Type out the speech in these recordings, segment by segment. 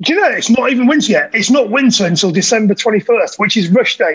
Do you know, it's not even winter yet. It's not winter until December 21st, which is Rush Day.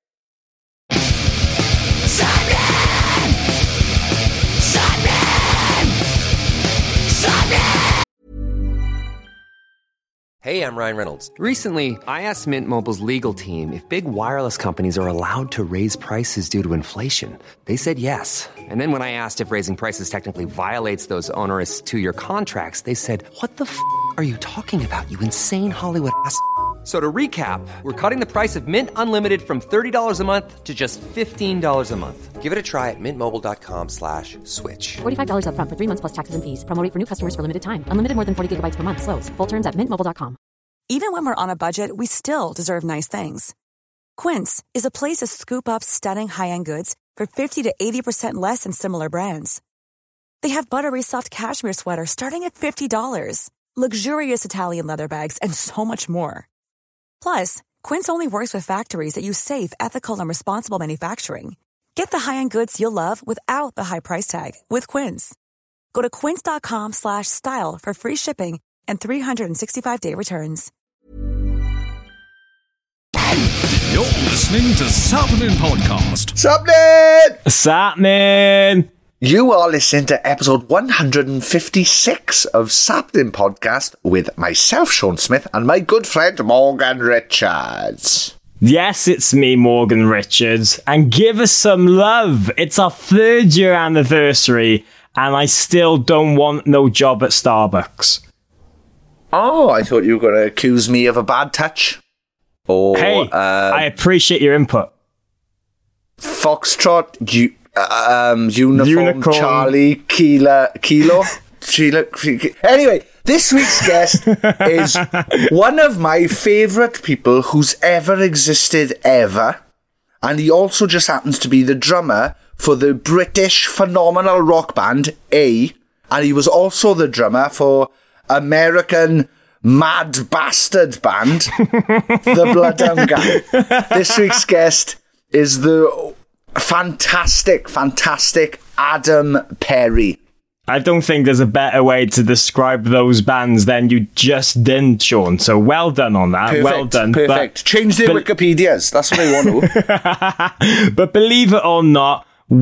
Hey, I'm Ryan Reynolds. Recently, I asked Mint Mobile's legal team if big wireless companies are allowed to raise prices due to inflation. They said yes. And then when I asked if raising prices technically violates those onerous two-year contracts, they said, what the f*** are you talking about, you insane Hollywood ass f- So to recap, we're cutting the price of Mint Unlimited from $30 a month to just $15 a month. Give it a try at mintmobile.com/switch. $45 up front for 3 months plus taxes and fees. Promo rate for new customers for limited time. Unlimited more than 40 gigabytes per month. Slows full terms at mintmobile.com. Even when we're on a budget, we still deserve nice things. Quince is a place to scoop up stunning high-end goods for 50 to 80% less than similar brands. They have buttery soft cashmere sweaters starting at $50, luxurious Italian leather bags, and so much more. Plus, Quince only works with factories that use safe, ethical, and responsible manufacturing. Get the high-end goods you'll love without the high price tag with Quince. Go to quince.com/style for free shipping and 365-day returns. You're listening to Sapnin Podcast. Sapnin! You are listening to episode 156 of Sapnin Podcast with myself, Sean Smith, and my good friend, Morgan Richards. Yes, it's me, Morgan Richards, and give us some love. It's our 3rd year anniversary, and I still don't want no job at Starbucks. Oh, I thought you were going to accuse me of a bad touch. Or, hey, I appreciate your input. Foxtrot, Uniform, Charlie, Kilo. Anyway, this week's guest is one of my favourite people who's ever existed ever. And he also just happens to be the drummer for the British phenomenal rock band A. And he was also the drummer for American mad bastard band, the Bloodhound Gang. This week's guest is the fantastic Adam Perry. I don't think there's a better way to describe those bands than you just did, Sean. So well done on that. Perfect, well done. Perfect. Change their Wikipedias. That's what I want to. But believe it or not,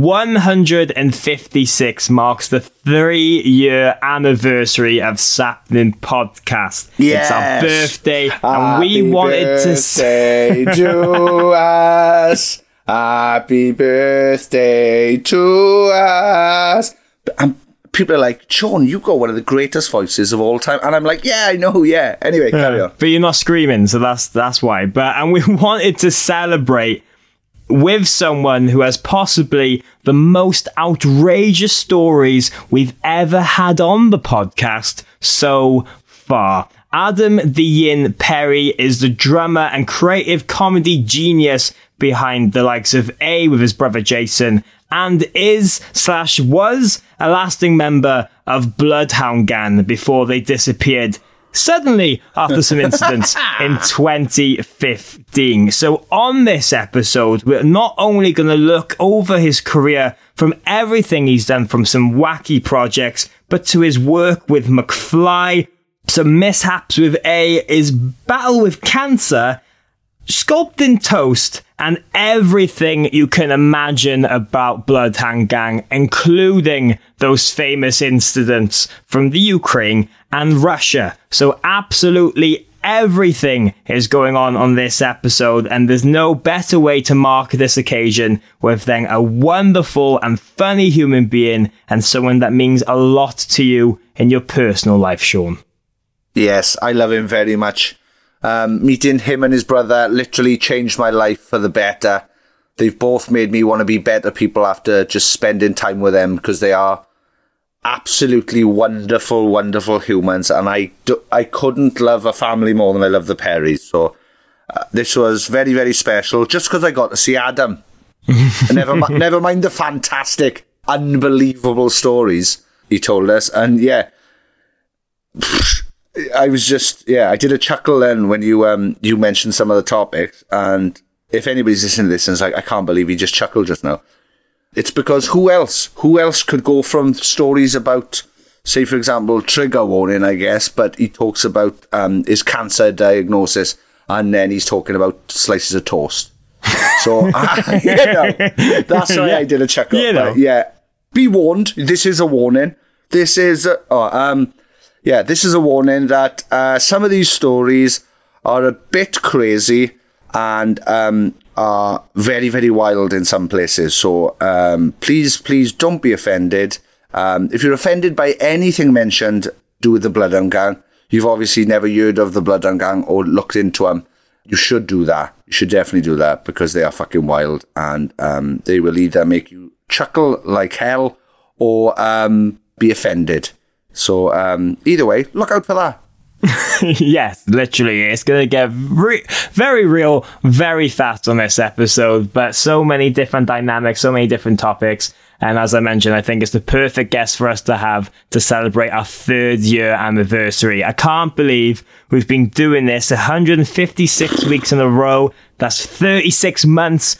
156 marks the 3-year anniversary of Sapnin Podcast. Yes. It's our birthday, and Happy we wanted to say to us. Happy birthday to us. And people are like, Sean, you got one of the greatest voices of all time. And I'm like, yeah, I know, yeah. Anyway, carry on. But you're not screaming, so that's why. And we wanted to celebrate with someone who has possibly the most outrageous stories we've ever had on the podcast so far. Adam the Yin Perry is the drummer and creative comedy genius behind the likes of A with his brother Jason, and was a lasting member of Bloodhound Gang before they disappeared suddenly after some incidents in 2015. So on this episode, we're not only going to look over his career from everything he's done, from some wacky projects, but to his work with McFly, some mishaps with A, his battle with cancer, sculpting toast, and everything you can imagine about Bloodhound Gang, including those famous incidents from the Ukraine and Russia. So absolutely everything is going on this episode, and there's no better way to mark this occasion with then a wonderful and funny human being and someone that means a lot to you in your personal life, Sean. Yes, I love him very much. Meeting him and his brother literally changed my life for the better. They've both made me want to be better people after just spending time with them, because they are absolutely wonderful, wonderful humans. And I couldn't love a family more than I love the Perrys. So this was very, very special just because I got to see Adam. Never mind the fantastic, unbelievable stories he told us. And yeah, I was just, I did a chuckle then when you mentioned some of the topics. And if anybody's listening to this and is like, I can't believe he just chuckled just now, it's because who else could go from stories about say, for example, trigger warning, I guess, but he talks about his cancer diagnosis, and then he's talking about slices of toast. So, that's why I did a check-up. But, yeah, be warned. This is a warning. This is this is a warning that some of these stories are a bit crazy and are very, very wild in some places. So please don't be offended. If you're offended by anything mentioned, do with the Bloodhound Gang. You've obviously never heard of the Bloodhound Gang or looked into them. You should do that. You should definitely do that because they are fucking wild and they will either make you chuckle like hell or be offended. So either way, look out for that. Yes, literally. It's going to get very real, very fast on this episode, but so many different dynamics, so many different topics. And as I mentioned, I think it's the perfect guest for us to have to celebrate our 3rd year anniversary. I can't believe we've been doing this 156 weeks in a row. That's 36 months,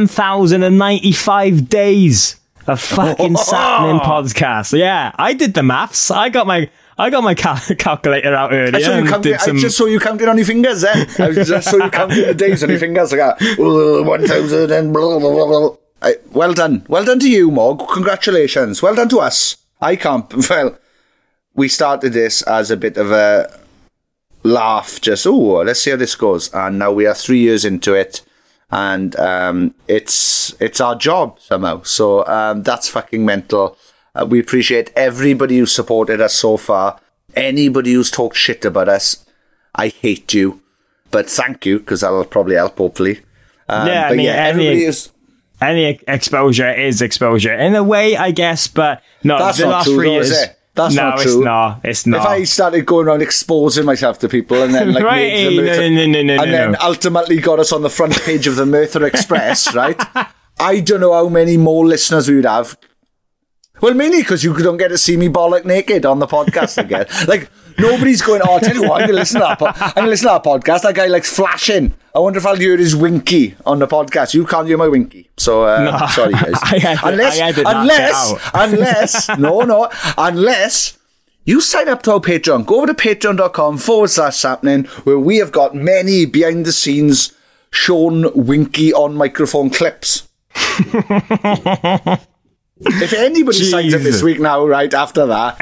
1,095 days of fucking Sapnin podcast. Yeah, I did the maths. I got my calculator out earlier. I just saw you counting on your fingers then. I just saw you counting the days on your fingers. I got 1,000 and blah, blah, blah, blah. Well done. Well done to you, Mog. Congratulations. Well done to us. Well, we started this as a bit of a laugh. Just, let's see how this goes. And now we are 3 years into it. And it's our job somehow. So that's fucking mental. We appreciate everybody who supported us so far. Anybody who's talked shit about us, I hate you. But thank you, because that'll probably help, hopefully. Everybody who's... Any exposure is exposure in a way, I guess, but no, that's the not last true, 3 years. Is it? That's not true. It's not. If I started going around exposing myself to people and then then ultimately got us on the front page of the Merthyr Express, right? I don't know how many more listeners we would have. Well, mainly because you don't get to see me bollock naked on the podcast again. Like, nobody's going, I'll tell you what, I'm going to listen to that podcast. That guy likes flashing. I wonder if I'll hear his winky on the podcast. You can't hear my winky. So, sorry, guys. Unless you sign up to our Patreon. Go over to patreon.com/Sapnin, where we have got many behind-the-scenes Sean Winky on microphone clips. If anybody signs up this week now, right after that,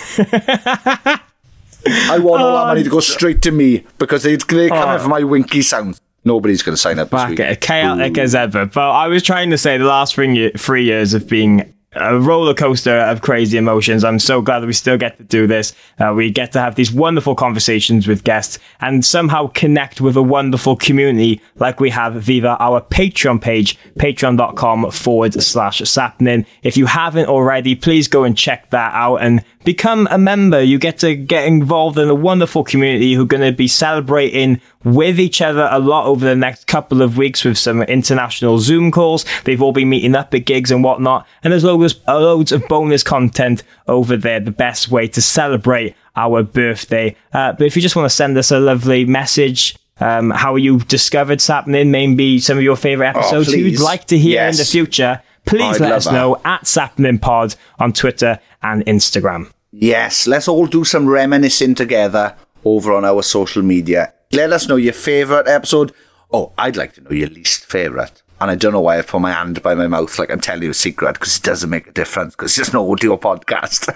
I want all that money to go straight to me because they're coming for my winky sound. Nobody's going to sign up this week. Chaotic as ever. But I was trying to say the last 3 years have been a roller coaster of crazy emotions. I'm so glad that we still get to do this. We get to have these wonderful conversations with guests and somehow connect with a wonderful community like we have via our Patreon page, patreon.com/Sapnin. If you haven't already, please go and check that out and become a member. You get to get involved in a wonderful community who are going to be celebrating with each other a lot over the next couple of weeks with some international Zoom calls. They've all been meeting up at gigs and whatnot. And there's loads of bonus content over there. The best way to celebrate our birthday. But if you just want to send us a lovely message, how you discovered Sapnin, maybe some of your favorite episodes you'd like to hear in the future, please let us know at SapninPod on Twitter and Instagram. Yes, let's all do some reminiscing together over on our social media. Let us know your favourite episode. Oh, I'd like to know your least favourite. And I don't know why I've put my hand by my mouth like I'm telling you a secret, because it doesn't make a difference, because it's just an audio podcast.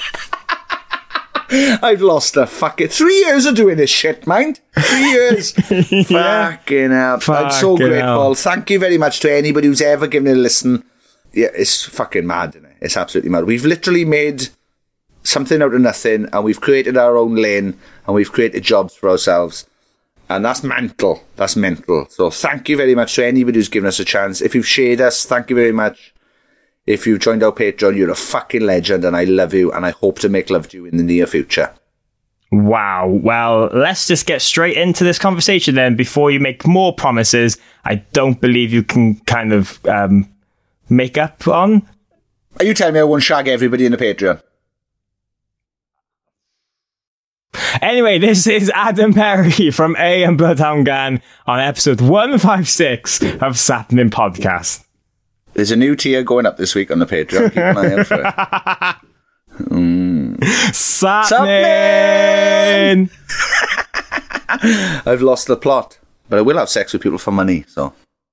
I've lost the fucking 3 years of doing this shit, mind. 3 years. Fucking hell. I'm so grateful. Thank you very much to anybody who's ever given it a listen. Yeah, it's fucking mad, isn't it? It's absolutely mad. We've literally made something out of nothing, and we've created our own lane, and we've created jobs for ourselves. And that's mental. That's mental. So thank you very much to anybody who's given us a chance. If you've shared us, thank you very much. If you've joined our Patreon, you're a fucking legend, and I love you, and I hope to make love to you in the near future. Wow. Well, let's just get straight into this conversation then before you make more promises I don't believe you can kind of make up on. Are you telling me I won't shag everybody in the Patreon? Anyway, this is Adam Perry from A and Bloodhound Gang on episode 156 of Sapnin Podcast. There's a new tier going up this week on the Patreon. Keep an eye out for it. Sapnin! I've lost the plot, but I will have sex with people for money, so.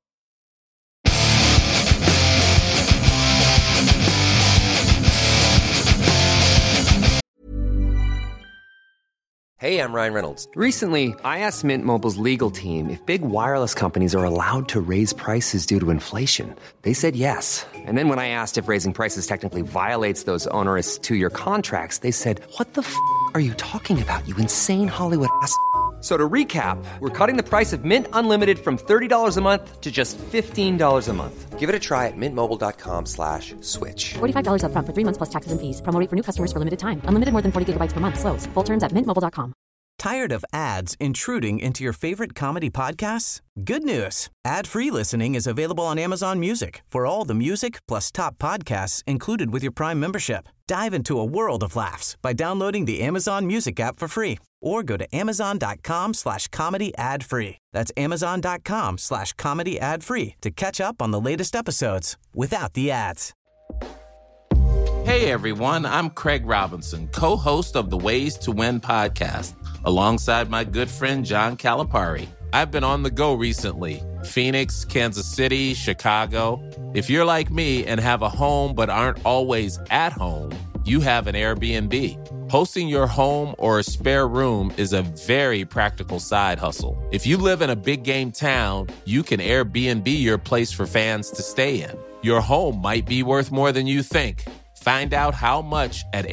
Hey, I'm Ryan Reynolds. Recently, I asked Mint Mobile's legal team if big wireless companies are allowed to raise prices due to inflation. They said yes. And then when I asked if raising prices technically violates those onerous 2-year contracts, they said, "What the f*** are you talking about, you insane Hollywood ass f- So to recap, we're cutting the price of Mint Unlimited from $30 a month to just $15 a month. Give it a try at mintmobile.com/switch. $45 up front for 3 months plus taxes and fees. Promo rate for new customers for limited time. Unlimited more than 40 gigabytes per month. Slows full terms at mintmobile.com. Tired of ads intruding into your favorite comedy podcasts? Good news. Ad-free listening is available on Amazon Music for all the music plus top podcasts included with your Prime membership. Dive into a world of laughs by downloading the Amazon Music app for free or go to amazon.com/comedy ad-free. That's amazon.com/comedy ad-free to catch up on the latest episodes without the ads. Hey everyone, I'm Craig Robinson, co-host of the Ways to Win podcast, alongside my good friend John Calipari. I've been on the go recently. Phoenix, Kansas City, Chicago. If you're like me and have a home but aren't always at home, you have an Airbnb. Hosting your home or a spare room is a very practical side hustle. If you live in a big game town, you can Airbnb your place for fans to stay in. Your home might be worth more than you think. Find out how much at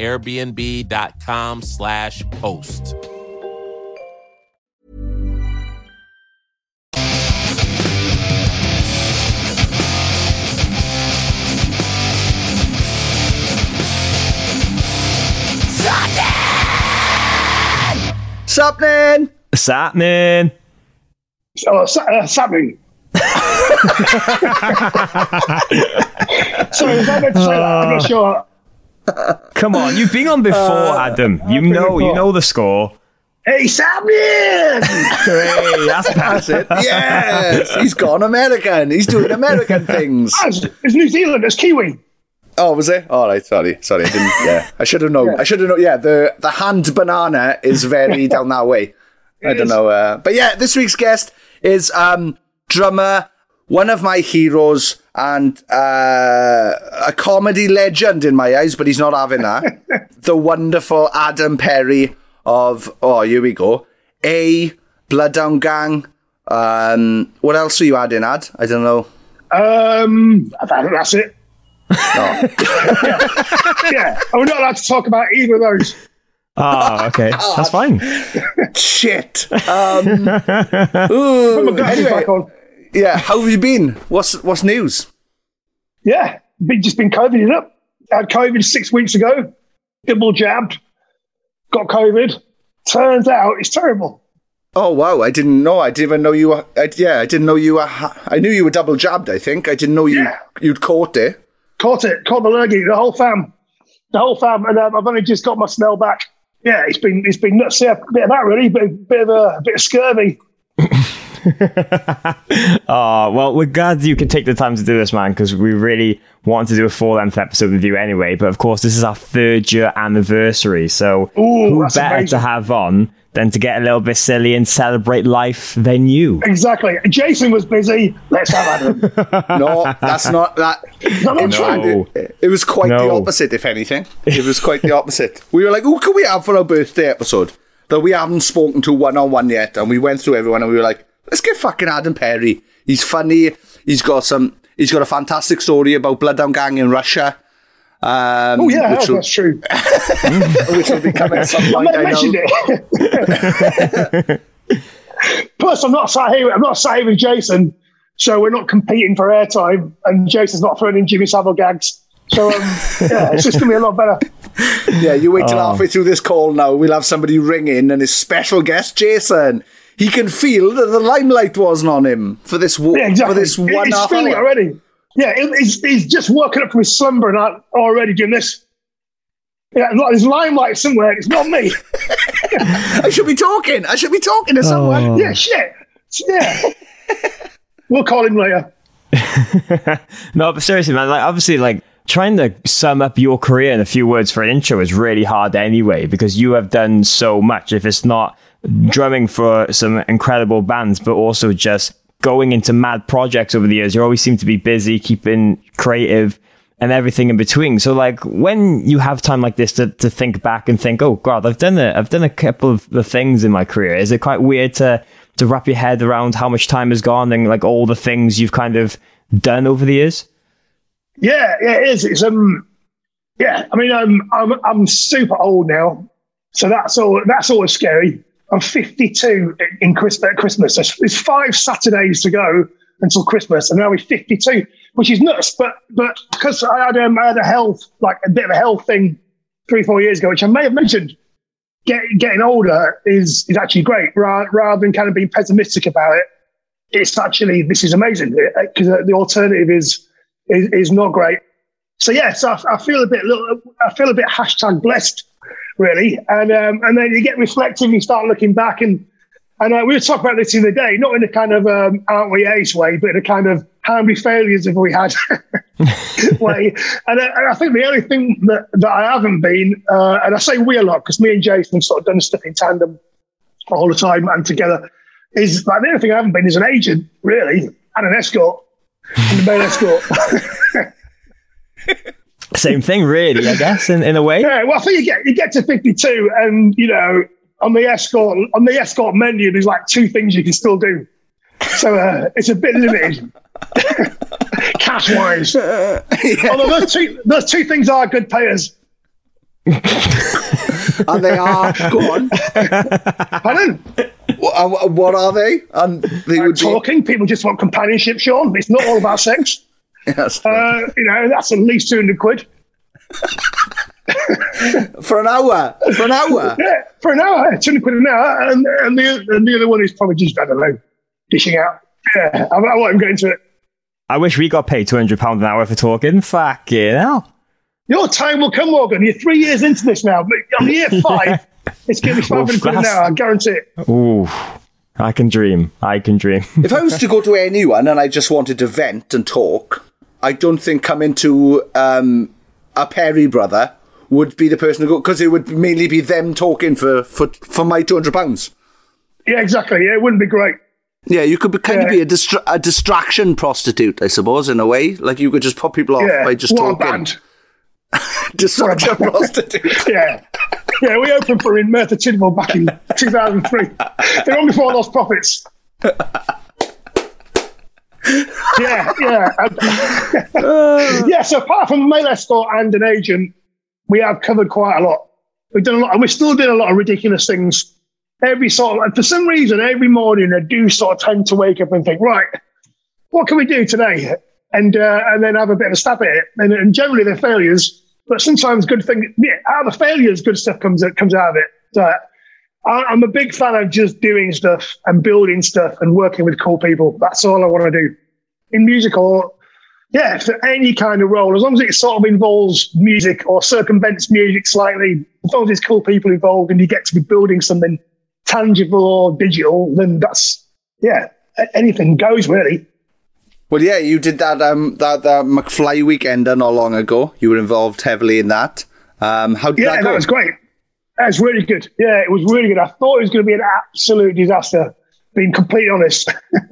airbnb.com/host. Sapnin! Sapnin! Sapnin. Sorry, was I meant to say that? I'm not sure. Come on, you've been on before, Adam. You know the score. Hey, Sapnin! Hey, that's it. Yes! He's gone American. He's doing American things. It's New Zealand. It's Kiwi. Oh, was it? All right, sorry. I didn't. Yeah, I should have known. Yeah. I should have known. Yeah, the hand banana is very down that way. I don't know. But yeah, this week's guest is drummer, one of my heroes, and a comedy legend in my eyes, but he's not having that. The wonderful Adam Perry of, here we go, Bloodhound Gang. What else are you adding, Ad? I don't know. That's it. No. Yeah, we're not allowed to talk about either of those. Oh, okay. That's fine. Shit. Anyway, yeah, how have you been? What's news? Yeah, just been COVIDed up. I had COVID 6 weeks ago. Double jabbed. Got COVID. Turns out it's terrible. Oh wow! I didn't know. I didn't even know you were. I didn't know you were. I knew you were double jabbed. I think I didn't know you'd caught it. Caught Oh, well, we're glad you could take the time to do this, man, because we really want to do a full-length episode with you anyway. But of course, this is our 3rd-year anniversary, so who better amazing to have on than to get a little bit silly and celebrate life than you? Exactly. Jason was busy. Let's have Adam. No, that's not that. No. It was quite the opposite, if anything. It was quite the opposite. We were like, who can we have for our birthday episode that we haven't spoken to one-on-one yet? And we went through everyone and we were like, let's get fucking Adam Perry. He's funny. He's got a fantastic story about Bloodhound Gang in Russia. That's true. Which will be coming at some point. I mentioned it. Plus, I'm not sat here with Jason, so we're not competing for airtime, and Jason's not throwing in Jimmy Savile gags. So it's just gonna be a lot better. Yeah, you wait till halfway through this call now. We'll have somebody ring in, and his special guest, Jason. He can feel that the limelight wasn't on him for this for this 1 half hour already. Yeah, he's just woken up from his slumber and already doing this. Yeah, there's limelight somewhere. It's not me. I should be talking to someone. Yeah, shit. Yeah. We'll call him later. No, but seriously, man. Like, obviously, like trying to sum up your career in a few words for an intro is really hard anyway, because you have done so much. If it's not drumming for some incredible bands, but also just going into mad projects over the years, you always seem to be busy, keeping creative and everything in between. So like when you have time like this to think back and think, oh God, I've done a couple of the things in my career. Is it quite weird to wrap your head around how much time has gone and like all the things you've kind of done over the years? Yeah, it is. It's yeah. I mean, I'm super old now, so that's always scary. I'm 52 at Christmas. There's 5 Saturdays to go until Christmas, and now we're 52, which is nuts. But because I had a bit of a health thing 3-4 years ago, which I may have mentioned, getting older is actually great. Rather than kind of being pessimistic about it, it's actually, this is amazing, because the alternative is not great. So yes, I feel a bit #blessed, really. And then you get reflective, you start looking back, and we were talking about this the other day, not in a kind of aren't we ace way, but in a kind of how many failures have we had way. And I think the only thing that I haven't been, and I say we a lot because me and Jason have sort of done stuff in tandem all the time and together, is like the only thing I haven't been is an agent, really, and an escort. And the male escort. Same thing, really, I guess, in a way. Yeah, well, I think you get to 52, and you know, on the escort menu, there's like 2 things you can still do. So it's a bit limited, cash wise. Yeah. Although those two things are good payers. And they are. Go on. Pardon? What are they? And they would talking. People just want companionship, Sean. It's not all about sex. Yes. You know, that's at least 200 quid. For an hour? Yeah, for an hour. 200 quid an hour. And the other one is probably just, I don't know, dishing out. Yeah, I won't even get into it. I wish we got paid £200 an hour for talking. Fucking hell. Your time will come, Morgan. You're 3 years into this now, but on year 5, it's going to be 500 quid an hour, I guarantee it. Ooh, I can dream. If I was to go to anyone and I just wanted to vent and talk, I don't think coming to a Perry brother would be the person to go, because it would mainly be them talking for my £200. Yeah, exactly. Yeah, it wouldn't be great. Yeah, you could kind of be a distraction prostitute, I suppose, in a way. Like you could just put people off by just talking. Band. Distraction prostitute. Yeah, we opened for in Merthyr Tydfil back in 2003. They're on before Lost Profits. Yeah. So apart from male escort and an agent, we have covered quite a lot. We've done a lot, and we're still doing a lot of ridiculous things. For some reason, every morning I do sort of tend to wake up and think, right, what can we do today? And then have a bit of a stab at it. And generally they're failures, but sometimes good things. Yeah, out of the failures, good stuff comes out of it. So I'm a big fan of just doing stuff and building stuff and working with cool people. That's all I want to do in music, or for any kind of role, as long as it sort of involves music or circumvents music slightly. As long as there's cool people involved and you get to be building something tangible or digital, then that's anything goes, really. Well, yeah, you did that McFly weekend not long ago. You were involved heavily in that. How did that go? That was great. That was really good. Yeah, it was really good. I thought it was going to be an absolute disaster, being completely honest.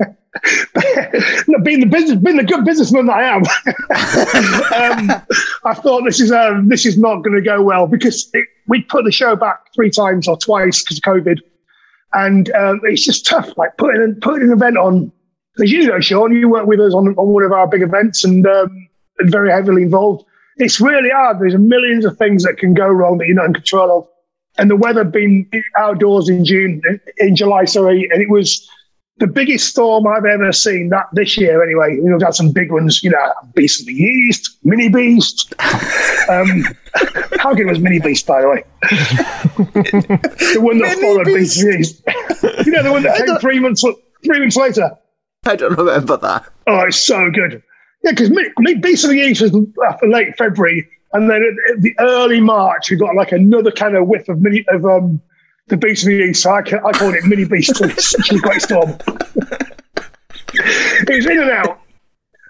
being the good businessman that I am, I thought this is not going to go well, because we put the show back 3 times or twice because of COVID, and it's just tough. Like putting an event on. As you know, Sean, you work with us on one of our big events and very heavily involved. It's really hard. There's millions of things that can go wrong that you're not in control of. And the weather being outdoors in July, and it was the biggest storm I've ever seen this year anyway. You know, we've had some big ones, you know, Beast of the East, Mini Beast. How good was Mini Beast, by the way? The one that followed Beast of the East. You know, the one that came 3 months later. I don't remember that. Oh, it's so good. Yeah, because Beast of the East was late February, and then at the early March, we got like another kind of whiff of the Beast of the East. So I called it Mini Beast. It's a great storm. It was in and out.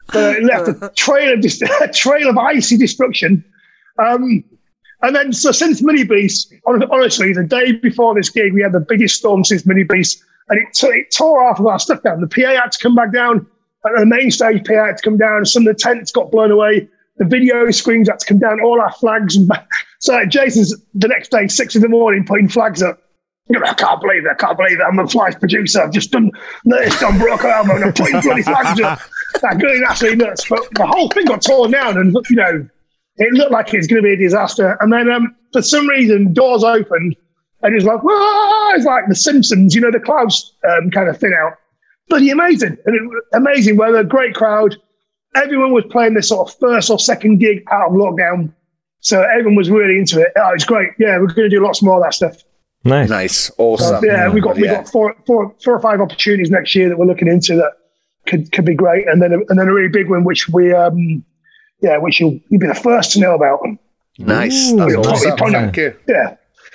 But it left a trail of icy destruction. And then, so since Mini Beast, honestly, the day before this gig, we had the biggest storm since Mini Beast, and it tore half of our stuff down. The PA had to come back down. The main stage PA had to come down. Some of the tents got blown away. The video screens had to come down. All our flags. So Jason's the next day, 6 a.m, putting flags up. I can't believe it. I'm a Fly's producer. I've just done this on Broke Album and I'm putting bloody flags up. That going absolutely nuts. But the whole thing got torn down and, it looked like it's going to be a disaster. And then for some reason, doors opened and it was like, whoa! It's like The Simpsons, the clouds kind of thin out. Bloody amazing. And amazing weather, great crowd. Everyone was playing this sort of first or second gig out of lockdown. So everyone was really into it. Oh, it's great. Yeah, we're going to do lots more of that stuff. Nice. Awesome. So, we got 4 or 5 opportunities next year that we're looking into that could be great. And then a really big one, which we, which you'll be the first to know about. Nice. That's awesome. Thank you. Yeah.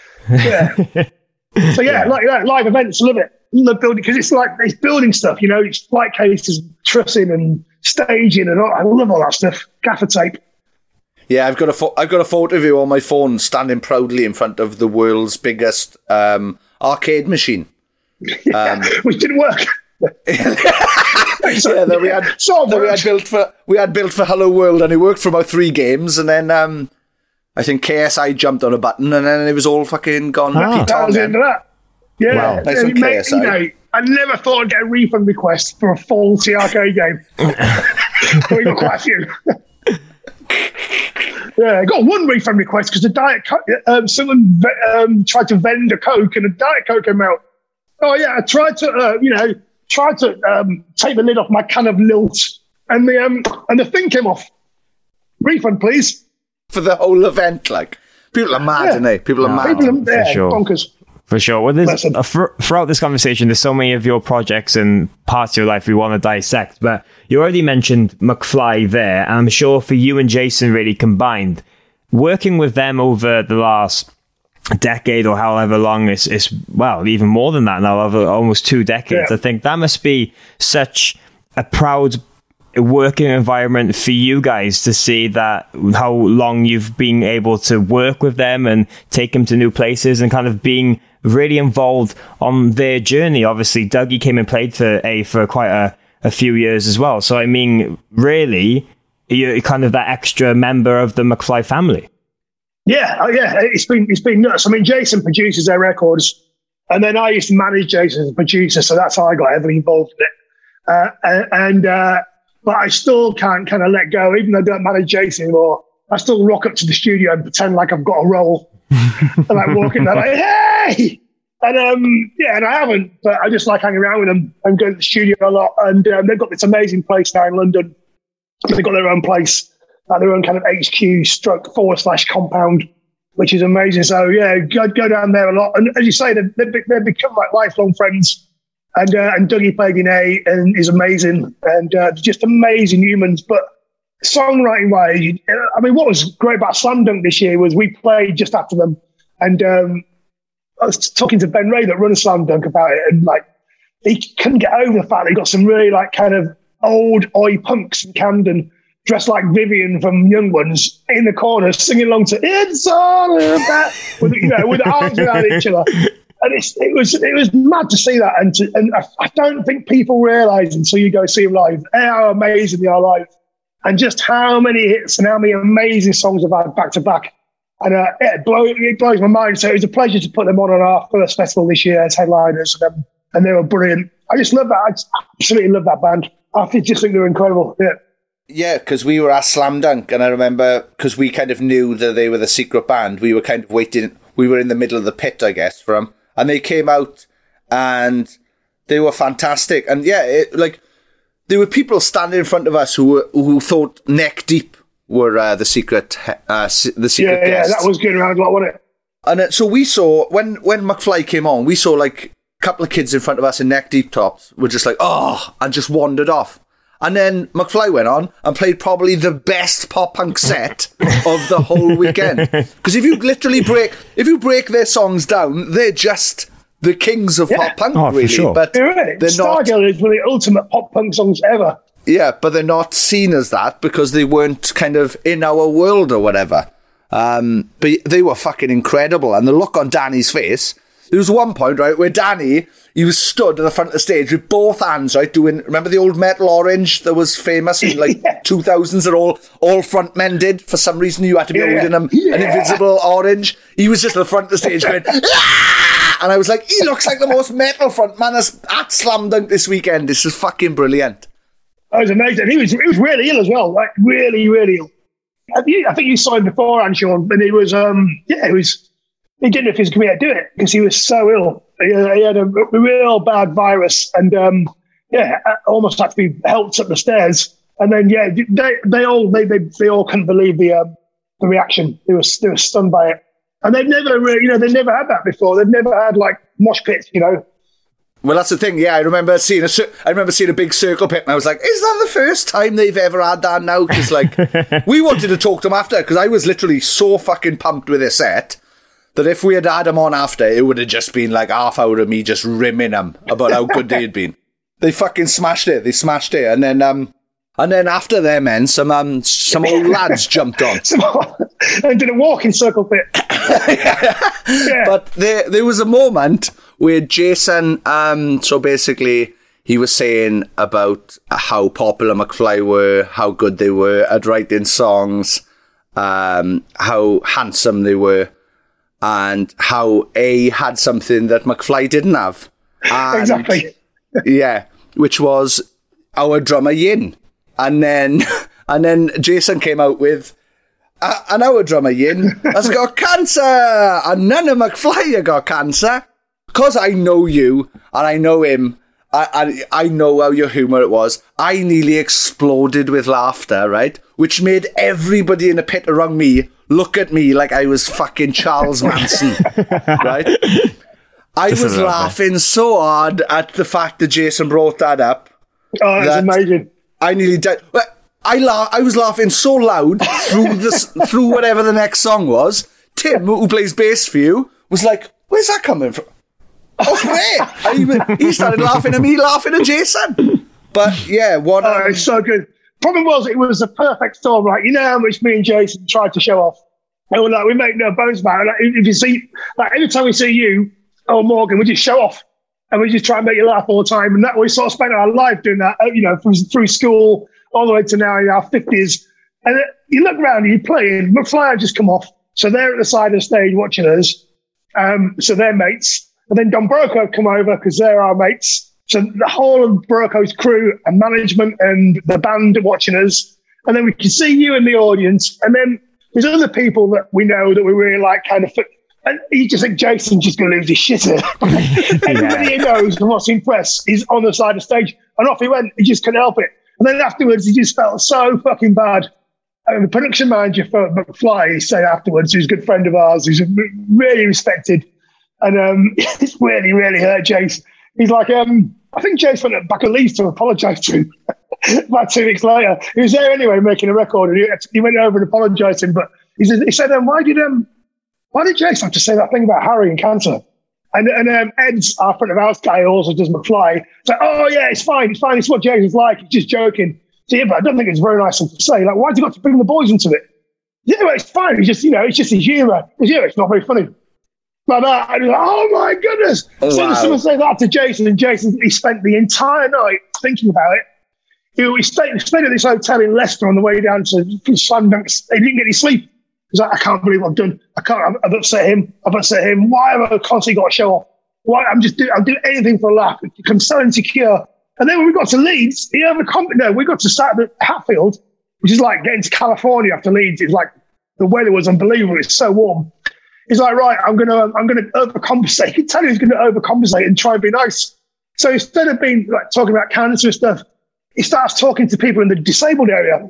So live events, love it. Love building, because it's building stuff, it's flight cases, trussing and staging and all. I love all that stuff. Gaffer tape. Yeah, I've got a photo of you on my phone standing proudly in front of the world's biggest arcade machine. Which didn't work. That we had built for Hello World, and it worked for about 3 games, and then I think KSI jumped on a button, and then it was all fucking gone. That was the end of that. Yeah, wow. Nice one, KSI. I never thought I'd get a refund request for a faulty arcade game. We got quite a few. Yeah, I got one refund request because the Diet Coke, someone tried to vend a Coke and a Diet Coke came out. Oh yeah, I tried to take the lid off my can of Lilt, and the thing came off. Refund, please. For the whole event, people are mad, aren't they? People are mad. For sure. Bonkers. For sure. Well, throughout this conversation, there's so many of your projects and parts of your life we want to dissect, but you already mentioned McFly there, and I'm sure for you and Jason really combined, working with them over the last decade or however long is even more than that now, over almost 2 decades. I think that must be such a proud working environment for you guys to see that how long you've been able to work with them and take them to new places and kind of being really involved on their journey. Obviously, Dougie came and played for quite a few years as well. So, I mean, really, you're kind of that extra member of the McFly family. Yeah, it's been nuts. I mean, Jason produces their records, and then I used to manage Jason as a producer, so that's how I got heavily involved in it. But I still can't kind of let go, even though I don't manage Jason anymore. I still rock up to the studio and pretend like I've got a role. And walk in there like, hey! And and I haven't, but I just like hanging around with them and going to the studio a lot. And they've got this amazing place now in London. They've got their own place, their own kind of HQ/ compound, which is amazing. So yeah, go down there a lot. And as you say, they've become like lifelong friends. And Dougie played in A and is amazing, and just amazing humans. But songwriting wise, I mean, what was great about Slam Dunk this year was we played just after them, and I was talking to Ben Ray that runs Slam Dunk about it, and he couldn't get over the fact that he got some really kind of old oi punks in Camden dressed like Vivian from Young Ones in the corner singing along to "It's All About" with the arms around each other. And it was mad to see that, and I don't think people realise until you go see them live how amazing they are live, and just how many hits and how many amazing songs I've had back to back, and it blows my mind. So it was a pleasure to put them on our first festival this year as headliners, and they were brilliant. I just love that. I just absolutely love that band. I just think they're incredible. Yeah, because we were at Slam Dunk, and I remember because we kind of knew that they were the secret band. We were kind of waiting. We were in the middle of the pit, I guess, for them. And they came out and they were fantastic. And there were people standing in front of us who thought Neck Deep were the secret guests. Yeah, that was going around a lot, wasn't it? And so we saw, when McFly came on, we saw a couple of kids in front of us in Neck Deep tops were just and just wandered off. And then McFly went on and played probably the best pop punk set of the whole weekend. Because if you break their songs down, they're just the kings of pop punk, really. For sure. But they're not. Stargirl is one of the ultimate pop punk songs ever. Yeah, but they're not seen as that because they weren't kind of in our world or whatever. But they were fucking incredible. And the look on Danny's face, there was one point, right, where Danny, he was stood at the front of the stage with both hands, right, doing, remember the old Metal Orange that was famous in like 2000s that all front men did? For some reason, you had to be holding an invisible orange. He was just at the front of the stage going, ah! And I was like, he looks like the most metal front man at Slam Dunk this weekend. This is fucking brilliant. That was amazing. He was really ill as well, like really, really ill. I think you saw him beforehand, Sean, and he was, he didn't know if he was going to do it because he was so ill. He had a real bad virus and, almost had to be helped up the stairs. And then, they all couldn't believe the reaction. They were stunned by it. And they've never had that before. They've never had like mosh pits, Well, that's the thing. Yeah, I remember seeing a big circle pit, and I was like, "Is that the first time they've ever had that now?" Because like, we wanted to talk to them after, because I was literally so fucking pumped with this set that if we had them on after, it would have just been like half hour of me just rimming them about how good they had been. They fucking smashed it. They smashed it, and then after them, man, some old lads jumped on and did a walking circle pit. Yeah. But there was a moment where Jason, so basically he was saying about how popular McFly were, how good they were at writing songs, how handsome they were, and how A had something that McFly didn't have. And, exactly. Yeah, which was our drummer Yin. And then Jason came out with, and our drummer Yin has got cancer, and none of McFly got cancer. Because I know you, and I know him, I know how your humour it was, I nearly exploded with laughter, right? Which made everybody in the pit around me look at me like I was fucking Charles Manson, right? I was laughing so hard at the fact that Jason brought that up. Oh, that's amazing. I nearly died. I was laughing so loud through whatever the next song was. Tim, who plays bass for you, was like, "Where's that coming from?" He started laughing at me, laughing at Jason. But yeah, it's so good. Problem was, it was a perfect storm. Like, you know how much me and Jason tried to show off. And we're like, we make no bones about it. Like, if you see, like, every time we see you or Morgan, we just show off. And we just try and make you laugh all the time. And that we sort of spent our life doing that, through school all the way to now in our 50s. And you look around and you're playing, McFly had just come off. So they're at the side of the stage watching us. So they're mates. And then Don Broco come over because they're our mates. So the whole of Broco's crew and management and the band are watching us. And then we can see you in the audience. And then there's other people that we know that we really like kind of fit. And you just think Jason's just going to lose his shit here. Everybody he knows and what's impressed is on the side of the stage. And off he went. He just couldn't help it. And then afterwards, he just felt so fucking bad. And the production manager for McFly, he said afterwards, who's a good friend of ours, who's really respected. And it's really, really hurt Jace. He's like, I think Jace went back at Leeds to apologise to him. About 2 weeks later. He was there anyway making a record. And he went over and apologised to him. But he said, why did Jason have to say that thing about Harry and cancer? And Ed's, our front of house guy, who also does McFly, said, "Oh yeah, it's fine. It's what Jason's like. He's just joking." So, yeah, but I don't think it's very nice thing to say. Like, why'd you got to bring the boys into it? Yeah, well, it's fine. It's just, it's just his humour. It's not very funny. Like that. And like, oh my goodness! Oh, so someone said that to Jason, and Jason, he spent the entire night thinking about it. He stayed at this hotel in Leicester on the way down to Slam Dunk. He didn't get any sleep. He's like, I can't believe what I've done. I've upset him. Why have I constantly got to show off? Why? I'll do anything for a laugh. I'm so insecure. And then when we got to Leeds, we got to start at Hatfield, which is like getting to California after Leeds. It's like the weather was unbelievable. It's so warm. He's like, right, I'm gonna overcompensate. You can tell he's gonna overcompensate and try and be nice. So instead of being like talking about cancer and stuff, he starts talking to people in the disabled area.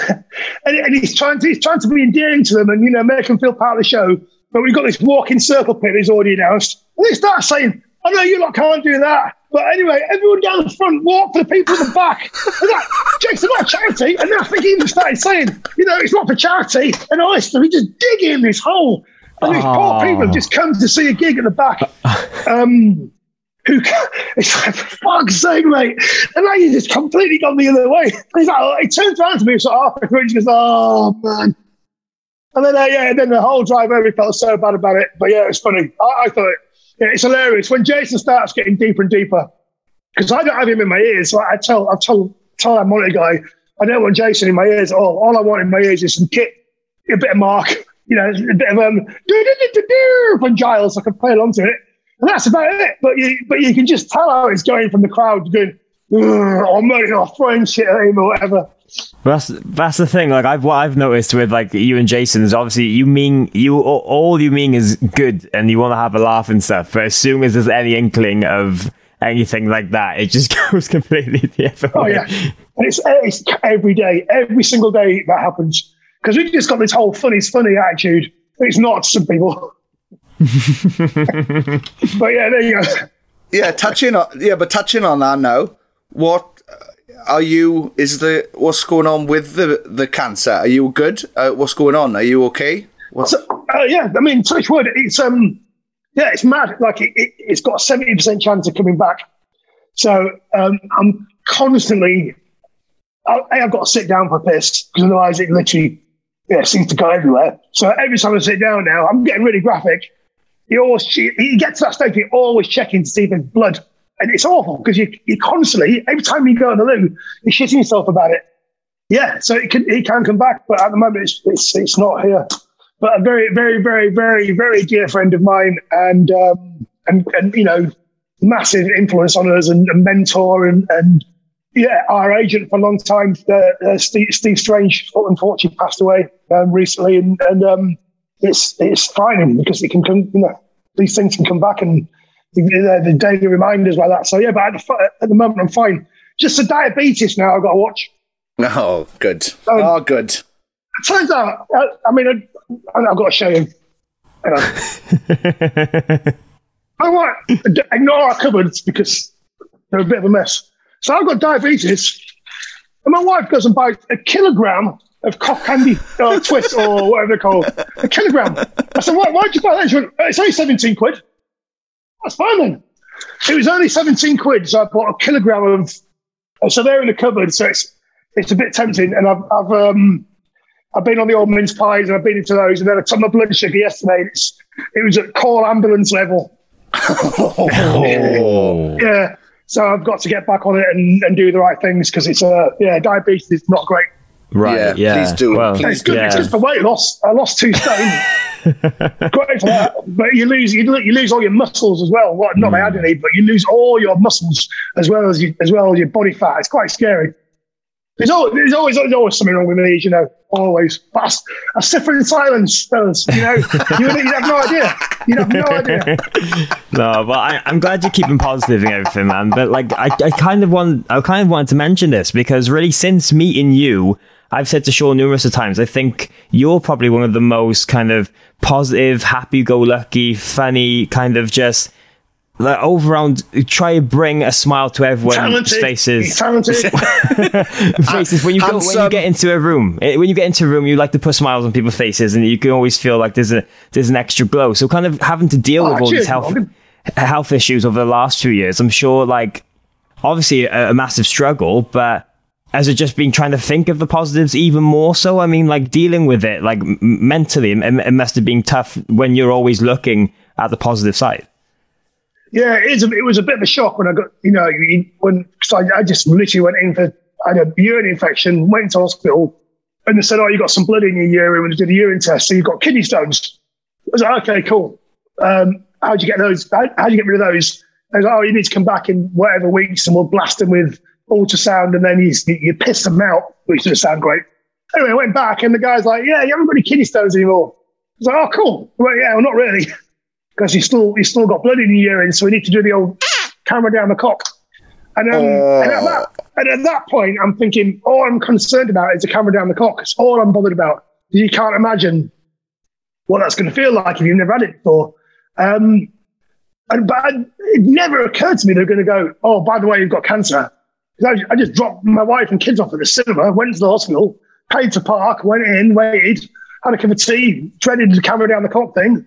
and he's trying to be endearing to them and, make them feel part of the show. But we've got this walking circle pit he's already announced. And he starts saying, "Oh no, you lot can't do that." But anyway, everyone down the front, walk for the people in the back. And like, Jason, not charity. And then I think he even started saying, it's not for charity. And honestly, we just dig in this hole. And these poor people have just come to see a gig at the back. It's like, for fuck's sake, mate. And now you just completely gone the other way. He's like, he turns around to me, sort of halfway through, and he goes, oh, man. And then the whole drive over, he felt so bad about it. But yeah, it's funny. I thought, it's hilarious. When Jason starts getting deeper and deeper, because I don't have him in my ears, so I tell that monitor guy, I don't want Jason in my ears at all. All I want in my ears is some Kit, a bit of Mark, a bit of from Giles, so I can play along to it. And that's about it. But you can just tell how it's going from the crowd, going, or throwing shit at him or whatever. That's the thing. Like what I've noticed with like you and Jason is obviously all you mean is good, and you want to have a laugh and stuff. But as soon as there's any inkling of anything like that, it just goes completely the other way. Oh yeah, and it's every day, every single day that happens, because we've just got this whole funny attitude. It's not to some people. But yeah, there you go. Yeah, touching on that now. What are you? What's going on with the cancer? Are you good? What's going on? Are you okay? Yeah, I mean, touch wood. It's it's mad. Like it's got a 70% chance of coming back. So I'm constantly. I've got to sit down for a piss, because otherwise it literally seems to go everywhere. So every time I sit down now, I'm getting really graphic. You get to that stage, you're always checking to see if there's blood. And it's awful, because you constantly, every time you go in the loo, you're shitting yourself about it. Yeah, so it can come back, but at the moment it's not here. But a very, very, very, very, very dear friend of mine, and massive influence on us, and mentor, and our agent for a long time, Steve Strange, unfortunately passed away recently, and it's frightening, because it can come, these things can come back, and the daily reminders like that. So yeah, but at the moment I'm fine. Just the diabetes now I've got to watch. Oh, good. Good. It turns out, I've got to show you. I want to ignore our cupboards because they're a bit of a mess. So I've got diabetes, and my wife goes and buys a kilogram of cough candy or twist or whatever they're called. A kilogram. I said, why'd you buy that? She went, it's only 17 quid. That's fine then. It was only 17 quid, so I bought a kilogram of. So they're in the cupboard, so it's a bit tempting. And I've been on the old mince pies, and I've been into those, and then I took my blood sugar yesterday. It was at call ambulance level. Yeah, so I've got to get back on it and do the right things, because it's diabetes is not great. Right. Yeah. Please do. Well, please do. It's good for weight loss. I lost 2 stone. Great for that, but you lose all your muscles as well. Well, not badly, but you lose all your muscles as well as your body fat. It's quite scary. There's always something wrong with me, always. But I suffer in silence, fellas. You'd have no idea. You'd have no idea. No, but I'm glad you're keeping positive and everything, man. But like, I kind of wanted to mention this, because really, since meeting you, I've said to Sean numerous of times, I think you're probably one of the most kind of positive, happy-go-lucky, funny, kind of just like overall try to bring a smile to everyone's faces. Faces when you get into a room. When you get into a room, you like to put smiles on people's faces, and you can always feel like there's an extra glow. So kind of having to deal with all these health issues over the last 2 years, I'm sure, like, obviously a massive struggle, but has it just been trying to think of the positives even more so? I mean, like, dealing with it, like, mentally, it must have been tough when you're always looking at the positive side. Yeah, it was a bit of a shock when I got, I just literally went in I had a urine infection, went to hospital, and they said, you got some blood in your urine when you did a urine test, so you've got kidney stones. I was like, okay, cool. How'd you get those? How'd you get rid of those? I was like, you need to come back in whatever weeks, and we'll blast them with ultrasound, and then you piss them out, which doesn't sound great. Anyway, I went back, and the guy's like, you haven't got any kidney stones anymore. I was like, cool. Well, not really. Because you still got blood in your urine, so we need to do the old camera down the cock. And at that point, I'm thinking, all I'm concerned about is the camera down the cock. It's all I'm bothered about. You can't imagine what that's going to feel like if you've never had it before. But it never occurred to me they're going to go, by the way, you've got cancer. I just dropped my wife and kids off at the cinema, went to the hospital, paid to park, went in, waited, had a cup of tea, dreaded the camera down the cock thing.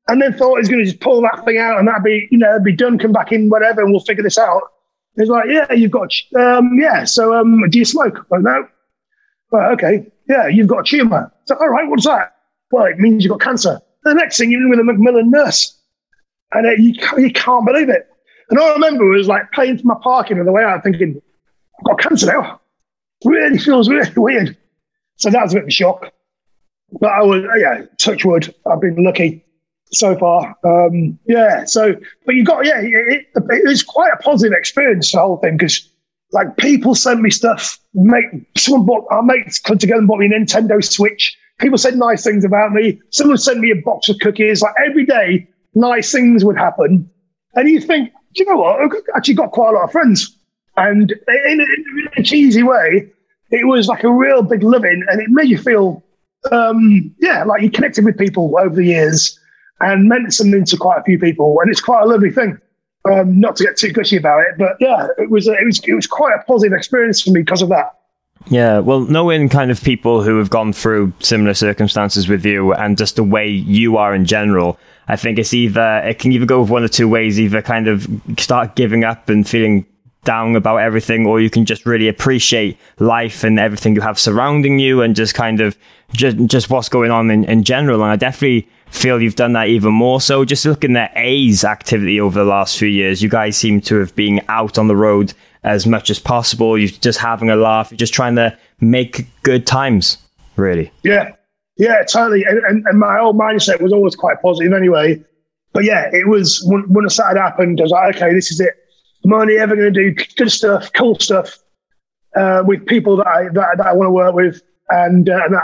and then thought he was going to just pull that thing out and that'd be done, come back in, whatever, and we'll figure this out. He's like, yeah, you've got, so do you smoke? I'm like, no. Well, okay, yeah, you've got a tumour. So, all right, what's that? Well, it means you've got cancer. The next thing, you're in with a Macmillan nurse. And you can't believe it. And all I remember was like paying for my parking on the way out thinking, I've got cancer now. It really feels really weird. So that was a bit of a shock. But I was, touch wood, I've been lucky so far. But you got, it was quite a positive experience, the whole thing, because like people sent me stuff. Our mates put together and bought me a Nintendo Switch. People said nice things about me. Someone sent me a box of cookies. Like every day, nice things would happen. And you think, do you know what? I've actually got quite a lot of friends. And in a cheesy way, it was like a real big living, and it made you feel, like you connected with people over the years and meant something to quite a few people. And it's quite a lovely thing. Not to get too gushy about it, but yeah, it was quite a positive experience for me because of that. Yeah, well, knowing kind of people who have gone through similar circumstances with you and just the way you are in general, I think it can either go one of two ways, either kind of start giving up and feeling down about everything, or you can just really appreciate life and everything you have surrounding you and just kind of just what's going on in general. And I definitely feel you've done that even more so. Just looking at A's activity over the last few years, you guys seem to have been out on the road as much as possible. You're just having a laugh. You're just trying to make good times, really. Yeah, totally. And my whole mindset was always quite positive anyway. But yeah, it was when the Saturday happened, I was like, okay, this is it. I'm only ever going to do good stuff, cool stuff with people that I want to work with and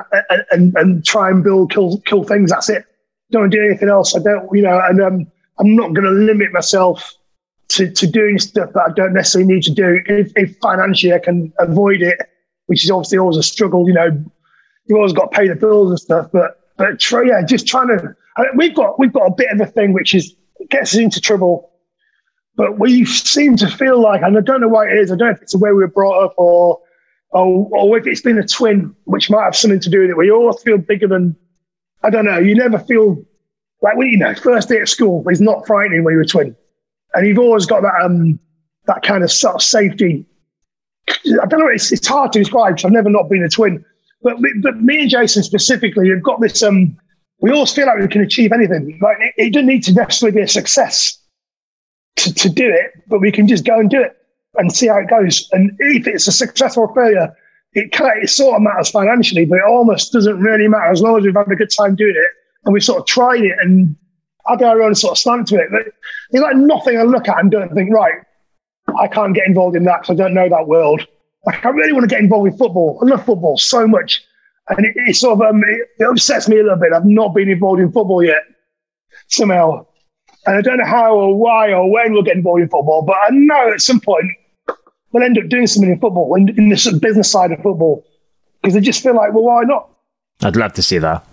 try and build cool things. That's it. Don't want to do anything else. I don't, and I'm not going to limit myself to doing stuff that I don't necessarily need to do. If financially I can avoid it, which is obviously always a struggle, you've always got to pay the bills and stuff. But just trying to. We've got a bit of a thing which gets us into trouble. But we seem to feel like, and I don't know why it is. I don't know if it's the way we were brought up, or if it's been a twin, which might have something to do with it. We always feel bigger than. I don't know. You never feel like first day at school is not frightening when you're a twin. And you've always got that kind of sort of safety. I don't know. It's hard to describe because I've never not been a twin. But me and Jason specifically have got this. We always feel like we can achieve anything. Like it doesn't need to necessarily be a success to do it, but we can just go and do it and see how it goes. And if it's a success or a failure, it sort of matters financially, but it almost doesn't really matter as long as we've had a good time doing it and we sort of tried it and had our own sort of slant to it. But it's like nothing I look at and don't think, right, I can't get involved in that because I don't know that world. Like I really want to get involved with football. I love football so much. And it sort of it upsets me a little bit. I've not been involved in football yet, somehow. And I don't know how or why or when we'll get involved in football, but I know at some point we'll end up doing something in football, in the sort of business side of football, because I just feel like, well, why not? I'd love to see that.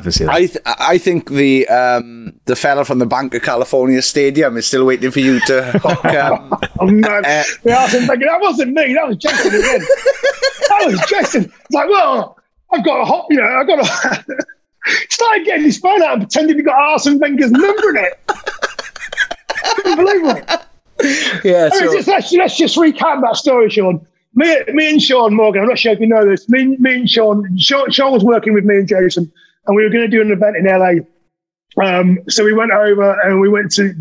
I think the fella from the Bank of California Stadium is still waiting for you to hook. Oh man, that wasn't me. That was Jason again. That was Jason. It's like, well, I've got to started getting his phone out and pretending he got Arsene Wenger's number in it. Unbelievable. Yeah. Let's just recap that story, Sean. Me and Sean Morgan. I'm not sure if you know this. Me and Sean was working with me and Jason, and we were going to do an event in LA. So we went over and we went to.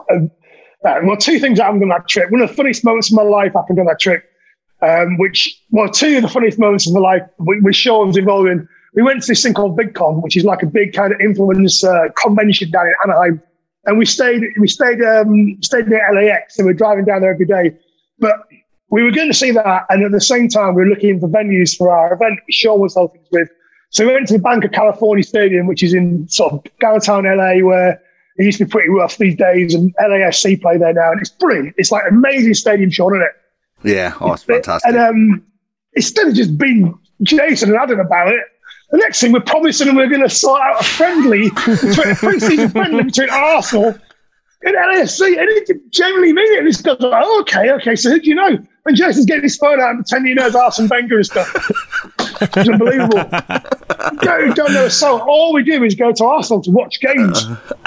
Two things happened on that trip. One of the funniest moments of my life happened on that trip. Two of the funniest moments of my life, which Sean was involved in. We went to this thing called VidCon, which is like a big kind of influence convention down in Anaheim, and we stayed near LAX, and we're driving down there every day. But we were going to see that, and at the same time, we were looking for venues for our event, which Sean was helping us with. So we went to the Bank of California Stadium, which is in sort of downtown LA, where it used to be pretty rough these days, and LAFC play there now, and it's brilliant. It's like an amazing stadium, Sean, isn't it? Yeah, it's fantastic. And instead of just being Jason and Adam about it, the next thing we're promising we're going to sort out a pre-season friendly between Arsenal and LAFC, and it generally mean it. And this guy's like, okay, so who do you know? And Jason's getting his phone out and pretending he knows Arsene Wenger and stuff. It's unbelievable. don't know. So all we do is go to Arsenal to watch games.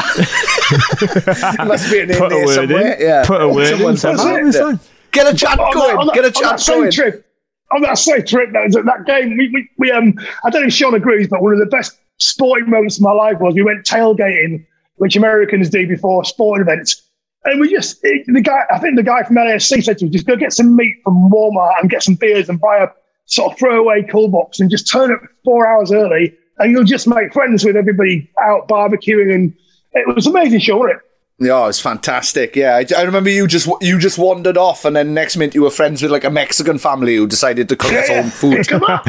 Must be an in there somewhere. Yeah. Put a word in. Get a chat going. Get a chat going. On that same trip, that game, we I don't know if Sean agrees, but one of the best sporting moments of my life was we went tailgating, which Americans do before sporting events. And I think the guy from LAFC said to me, just go get some meat from Walmart and get some beers and buy a sort of throwaway cool box and just turn up 4 hours early and you'll just make friends with everybody out barbecuing. And it was amazing, Sean, wasn't it? Yeah, it was fantastic. Yeah, I remember you just wandered off, and then next minute you were friends with like a Mexican family who decided to cook us own food. Come on.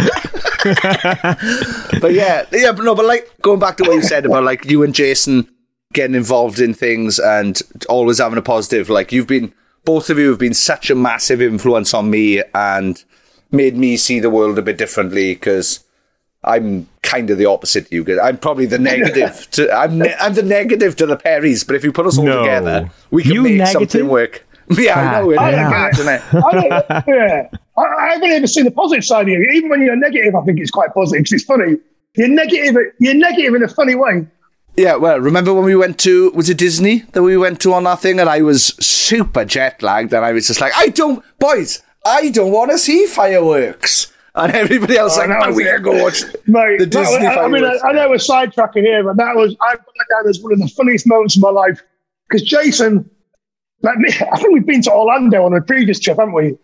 but like going back to what you said about like you and Jason getting involved in things and always having a positive. Like both of you have been such a massive influence on me and made me see the world a bit differently because I'm kind of the opposite to you guys. I'm probably the negative. I'm the negative to the Perrys, but if you put us all together, we can make something work. Yeah, I know it. I haven't ever seen the positive side of you. Even when you're negative, I think it's quite positive because it's funny. You're negative in a funny way. Yeah, well, remember when we went to, was it Disney that we went to on that thing? And I was super jet lagged and I was just like, I don't want to see fireworks. And everybody else we can go watch the Disney fireworks. I know we're sidetracking here, but I put that down as one of the funniest moments of my life. Because Jason, like me, I think we've been to Orlando on a previous trip, haven't we?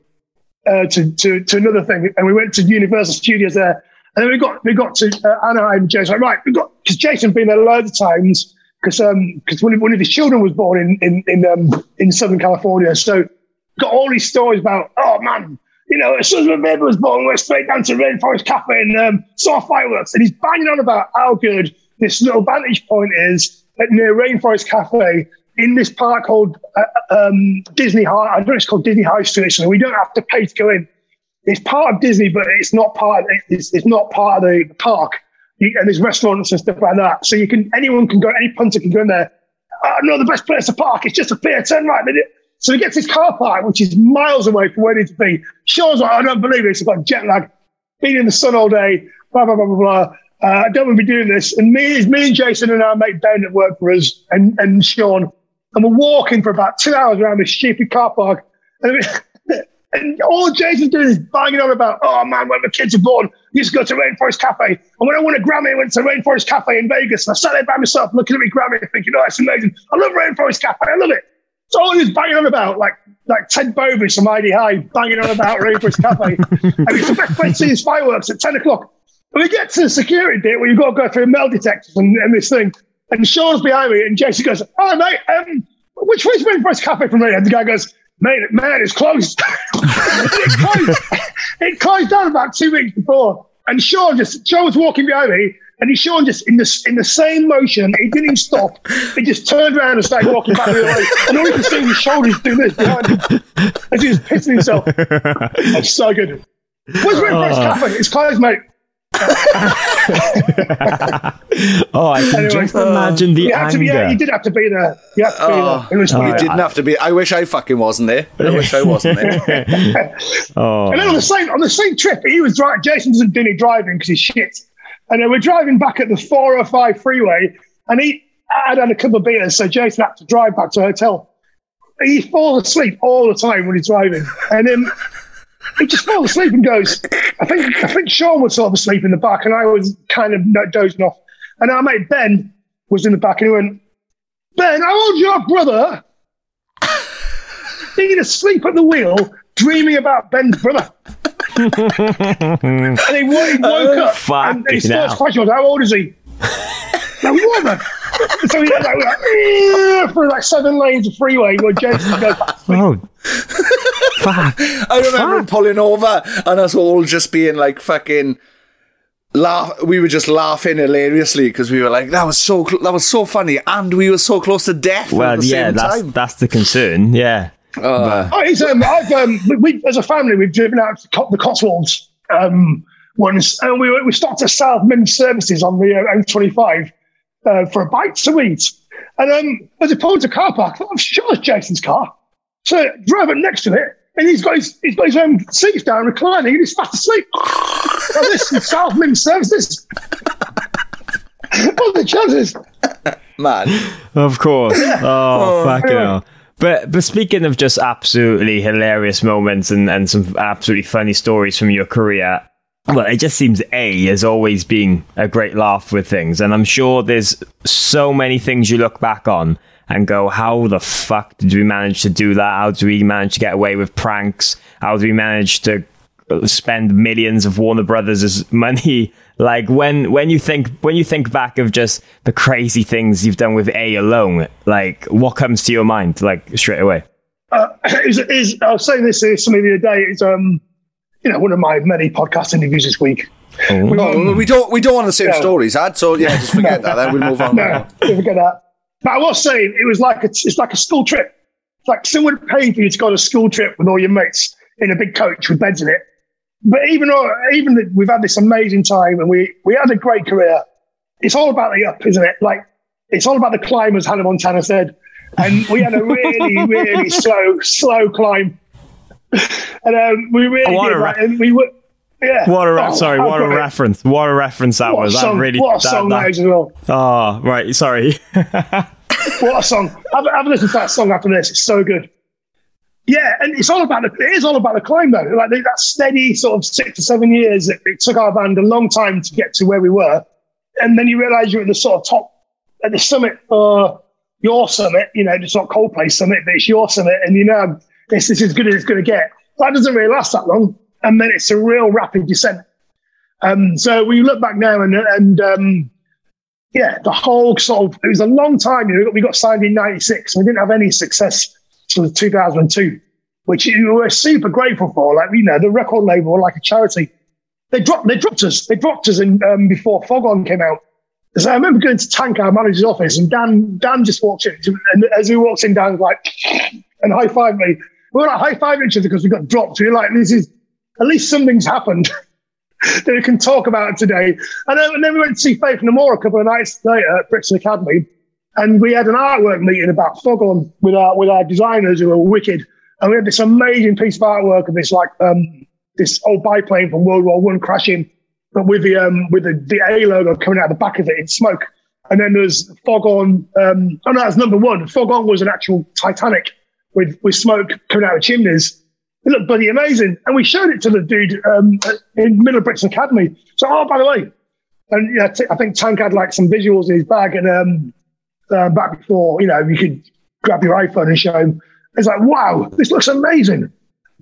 To another thing. And we went to Universal Studios there. And then we got to Anaheim. Jason's like, right, because Jason's been there loads of times because one of his children was born in Southern California. So got all these stories about, oh man, as soon as my baby was born, we went straight down to Rainforest Cafe and saw fireworks. And he's banging on about how good this little vantage point is near Rainforest Cafe in this park called Disney High. I know it's called Disney High Street. So we don't have to pay to go in. It's part of Disney, but it's not part of the park. And there's restaurants and stuff like that. So anyone can go, any punter can go in there. No, the best place to park. It's just a pier. Turn right. So he gets his car park, which is miles away from where he needs to be. Sean's like, I don't believe this. I've got jet lag, been in the sun all day, blah, blah, blah, blah, blah. I don't want to be doing this. And me and Jason and our mate Ben that work for us and Sean, and we're walking for about 2 hours around this stupid car park. And all Jason's doing is banging on about, oh man, when the kids are born, I used to go to Rainforest Cafe. And when I won a Grammy, I went to Rainforest Cafe in Vegas. And I sat there by myself looking at my Grammy thinking, oh, it's amazing. I love Rainforest Cafe. I love it. So all he was banging on about, like Ted Bovish from ID High, banging on about Rainforest Cafe. And it's the best place to see his fireworks at 10 o'clock. And we get to the security bit where you've got to go through metal detectors and this thing. And Sean's behind me and Jason goes, oh, mate, which way's Rainforest Cafe from here? And the guy goes, man, it's closed. It closed down about 2 weeks before. And Sean was walking behind me, and Sean just in the same motion, he didn't even stop. He just turned around and started walking back the other way. And all you can see his shoulders do this behind him as he was pissing himself. That's so good. Where's Rainforest Cafe? It's closed, mate. I can just imagine the anger. You did have to be there. You had to be there. It was funny. You didn't have to be. I wish I fucking wasn't there. I wish I wasn't there. And then on the same trip, he was driving. Jason doesn't do any driving because he's shit. And then we're driving back at the 405 freeway, and I'd had a couple of beers, so Jason had to drive back to the hotel. He falls asleep all the time when he's driving, and then he just falls asleep and goes. I think Sean was sort of asleep in the back, and I was kind of dozing off. And our mate Ben was in the back, and he went, Ben, how old's your brother? Being asleep at the wheel, dreaming about Ben's brother. And he woke up, and his first question was, how old is he? Now, what? So he went through like 7 lanes of freeway where Jason goes, fuck. I remember pulling over and us all just being like fucking we were just laughing hilariously because we were like, that was so funny, and we were so close to death. Well, at the same time. That's the concern. Yeah. We as a family, we've driven out to the Cotswolds once, and we stopped at South Mid Services on the M25 for a bite to eat. And as I pulled into car park, I thought, I'm sure it's Jason's car. So I drove up next to it. And he's got his own seats down, reclining, and he's fast asleep. Now this is South Mint Services. What are the chances? Man. Of course. Oh, fucking hell. But speaking of just absolutely hilarious moments and some absolutely funny stories from your career, well, it just seems A has always been a great laugh with things. And I'm sure there's so many things you look back on and go, how the fuck did we manage to do that? How did we manage to get away with pranks? How did we manage to spend millions of Warner Brothers' money? Like when you think back of just the crazy things you've done with A alone, like what comes to your mind like straight away? I was saying this to somebody the other day. It's one of my many podcast interviews this week. No, we don't want the same stories, Ad. So yeah, just forget that. Then we'll move on. No, forget that. But I was saying it was like it's like a school trip. It's like someone paid for you to go on a school trip with all your mates in a big coach with beds in it. But even that we've had this amazing time and we had a great career, it's all about the up, isn't it? Like it's all about the climb, as Hannah Montana said. And we had a really, really slow climb. And we really did that. And we were, yeah. What a reference. What a reference that was. What a song that is as well. Oh, right. Sorry. What a song. Have a listen to that song after this. It's so good. Yeah, and it is all about the climb, though. Like that steady sort of 6 to 7 years. It took our band a long time to get to where we were, and then you realise you're at the sort of top, at the summit, or your summit. It's not Coldplay summit, but it's your summit, and this is as good as it's going to get. That doesn't really last that long, and then it's a real rapid descent. So we look back now, and the whole sort of, it was a long time. We got signed in '96, and we didn't have any success till 2002, which we were super grateful for. Like, the record label were like a charity. They dropped us. They dropped us in before Fog On came out. So I remember going to Tank, our manager's office, and Dan just walked in, and as he walks in, Dan was like, and high-fived me. We were like high-fiving each other because we got dropped. We were like, this is, at least something's happened that we can talk about today. And then we went to see Faith No More a couple of nights later at Brixton Academy, and we had an artwork meeting about Fog On with our designers who were wicked. And we had this amazing piece of artwork of this this old biplane from World War I crashing, but with the A logo coming out of the back of it in smoke. And then there's Fog On. That's number one. Fog On was an actual Titanic with smoke coming out of chimneys. It looked bloody amazing. And we showed it to the dude in middle of Brixton Academy. So, by the way, and I think Tank had like some visuals in his bag, and back before, you could grab your iPhone and show him. It's like, wow, this looks amazing.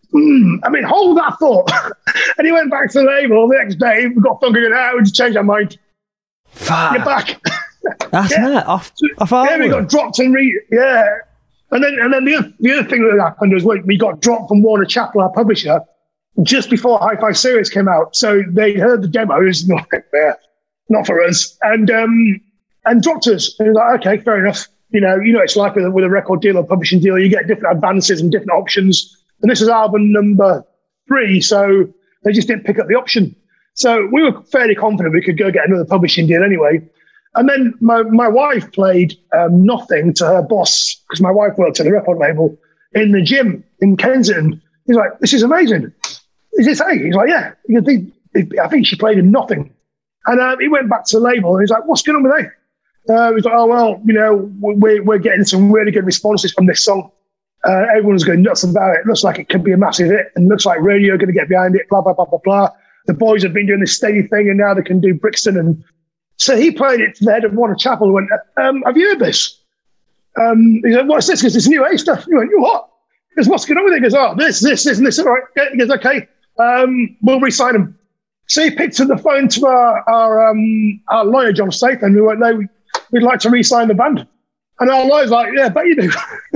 Hold that thought. And he went back to the label the next day. We got figured out. We just changed our mind. Fuck. You're back. That's that. Off we got dropped and And then the other thing that happened was we got dropped from Warner Chappell, our publisher, just before Hi-Fi Serious came out. So they heard the demos, not for us, and dropped us. And it was like, okay, fair enough. It's like with a record deal or publishing deal, you get different advances and different options. And this is album number 3, so they just didn't pick up the option. So we were fairly confident we could go get another publishing deal anyway. And then my wife played Nothing to her boss, because my wife worked at the record label, in the gym in Kensington. He's like, this is amazing. Is this A? He's like, yeah. I think she played him Nothing. And he went back to the label and he's like, what's going on with A? He's like, oh, well, we're getting some really good responses from this song. Everyone's going nuts about it. Looks like it could be a massive hit, and looks like radio are going to get behind it, blah, blah, blah, blah, blah. The boys have been doing this steady thing, and now they can do Brixton. And so he played it to the head of Warner Chappell and went, have you heard this? He said, what's this? Because it's new A stuff. He went, you what? He goes, what's going on with it? He goes, oh, this, and this. All right. He goes, okay, we'll re-sign him. So he picked up the phone to our lawyer, John Statham, and we went, no, we'd like to re-sign the band. And our lawyer's like, yeah, I bet you do.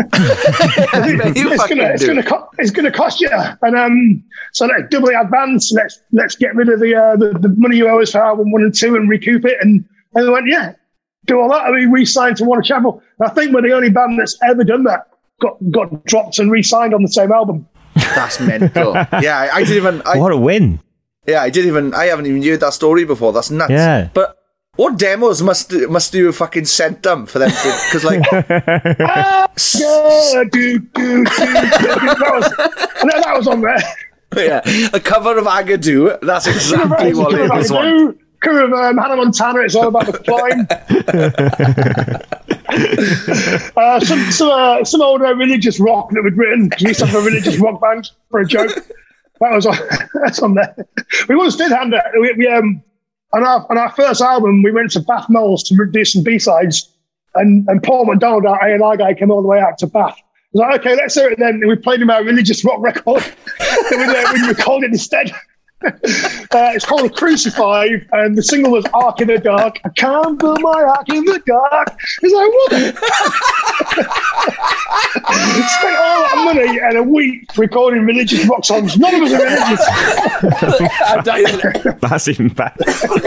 It's going to cost you. And so let's double the advance. Let's get rid of the money you owe us for album 1 and 2 and recoup it. And they went, yeah, do all that. And we re-signed to Warner Chappell. And I think we're the only band that's ever done that. Got dropped and re-signed on the same album. That's mental. Yeah, I didn't even. What a win! Yeah, I haven't even heard that story before. That's nuts. Yeah, but. What demos must you have fucking sent them for them to, because that was on there. Yeah, a cover of Agadoo. That's exactly what it was. Cover of Hannah Montana. It's all about the climb. Some old religious rock that we'd written. We used to have a religious rock band for a joke. That's on there. We once did hand it. We on our first album, we went to Bath Knowles to do some B-sides, and Paul McDonald, our A&R guy, came all the way out to Bath. I was like, okay, let's hear it then. And we played him our religious rock record. we recorded it instead. It's called Crucify, and the single was Ark in the Dark. I can't build my ark in the dark. It's like, what? Spent all that money and a week recording religious rock songs. None of us are religious. That's even better.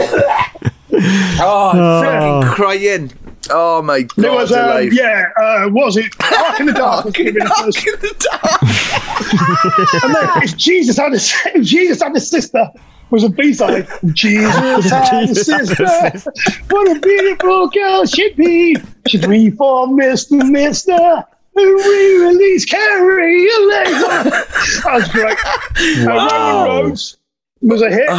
I'm freaking crying. Oh my God! There was, was it Ark in the Dark? Ark in the Dark. And then if Jesus had a sister, was a B-side. Jesus had a sister. What a beautiful girl she'd be. She'd reform Mr. And re-release Carrie Alexa. That was great. Wow. Roman Roads was a hit.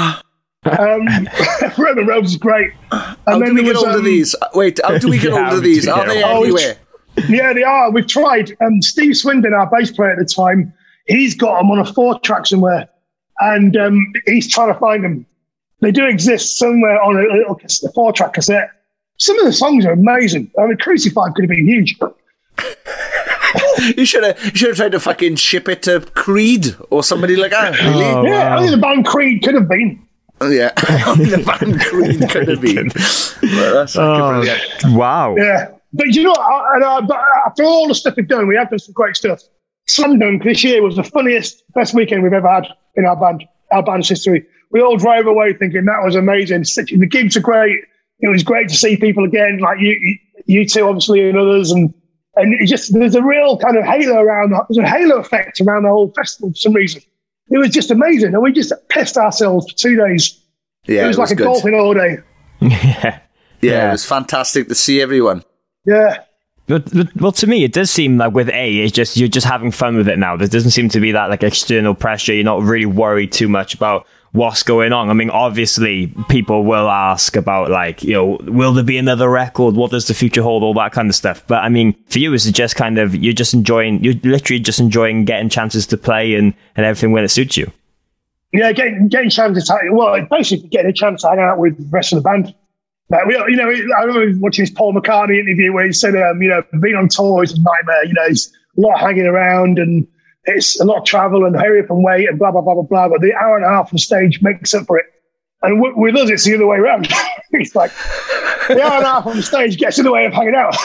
Roman Roads is great. How do we get hold of these? Wait, how do we get hold of these? Are they anywhere? Yeah, they are. We've tried. Steve Swindon, our bass player at the time, he's got them on a 4-track somewhere, and he's trying to find them. They do exist somewhere on a 4-track cassette. Some of the songs are amazing. I mean, Crucified could have been huge. You should have tried to fucking ship it to Creed or somebody like that. Really? Yeah, I think the band Creed could have been. Yeah, the band Creed could have been. Well, that's brilliant. Wow. Yeah, but you know, but after all the stuff we've done, we have done some great stuff. Slam Dunk this year was the funniest, best weekend we've ever had in our band's history. We all drove away thinking that was amazing. The gigs are great. It was great to see people again, like you two, obviously, and others, and it just, there's a real kind of halo around. There's a halo effect around the whole festival for some reason. It was just amazing, and we just pissed ourselves for 2 days. Yeah, it was like a golfing all day. Yeah, it was fantastic to see everyone. Yeah. But well, to me, it does seem like with it's just you're just having fun with it now. There doesn't seem to be that like external pressure. You're not really worried too much about what's going on. I mean, obviously, people will ask about like, you know, will there be another record? What does the future hold? All that kind of stuff. But I mean, for you, is it just kind of you're literally just enjoying getting chances to play and everything when it suits you? Yeah, getting chances to basically getting a chance to hang out with the rest of the band. I remember watching this Paul McCartney interview where he said, being on tour is a nightmare. You know, it's a lot of hanging around and it's a lot of travel and hurry up and wait and blah, blah, blah, blah, blah. But the hour and a half on stage makes up for it. And with us, it's the other way around. It's like the hour and a half on stage gets in the way of hanging out.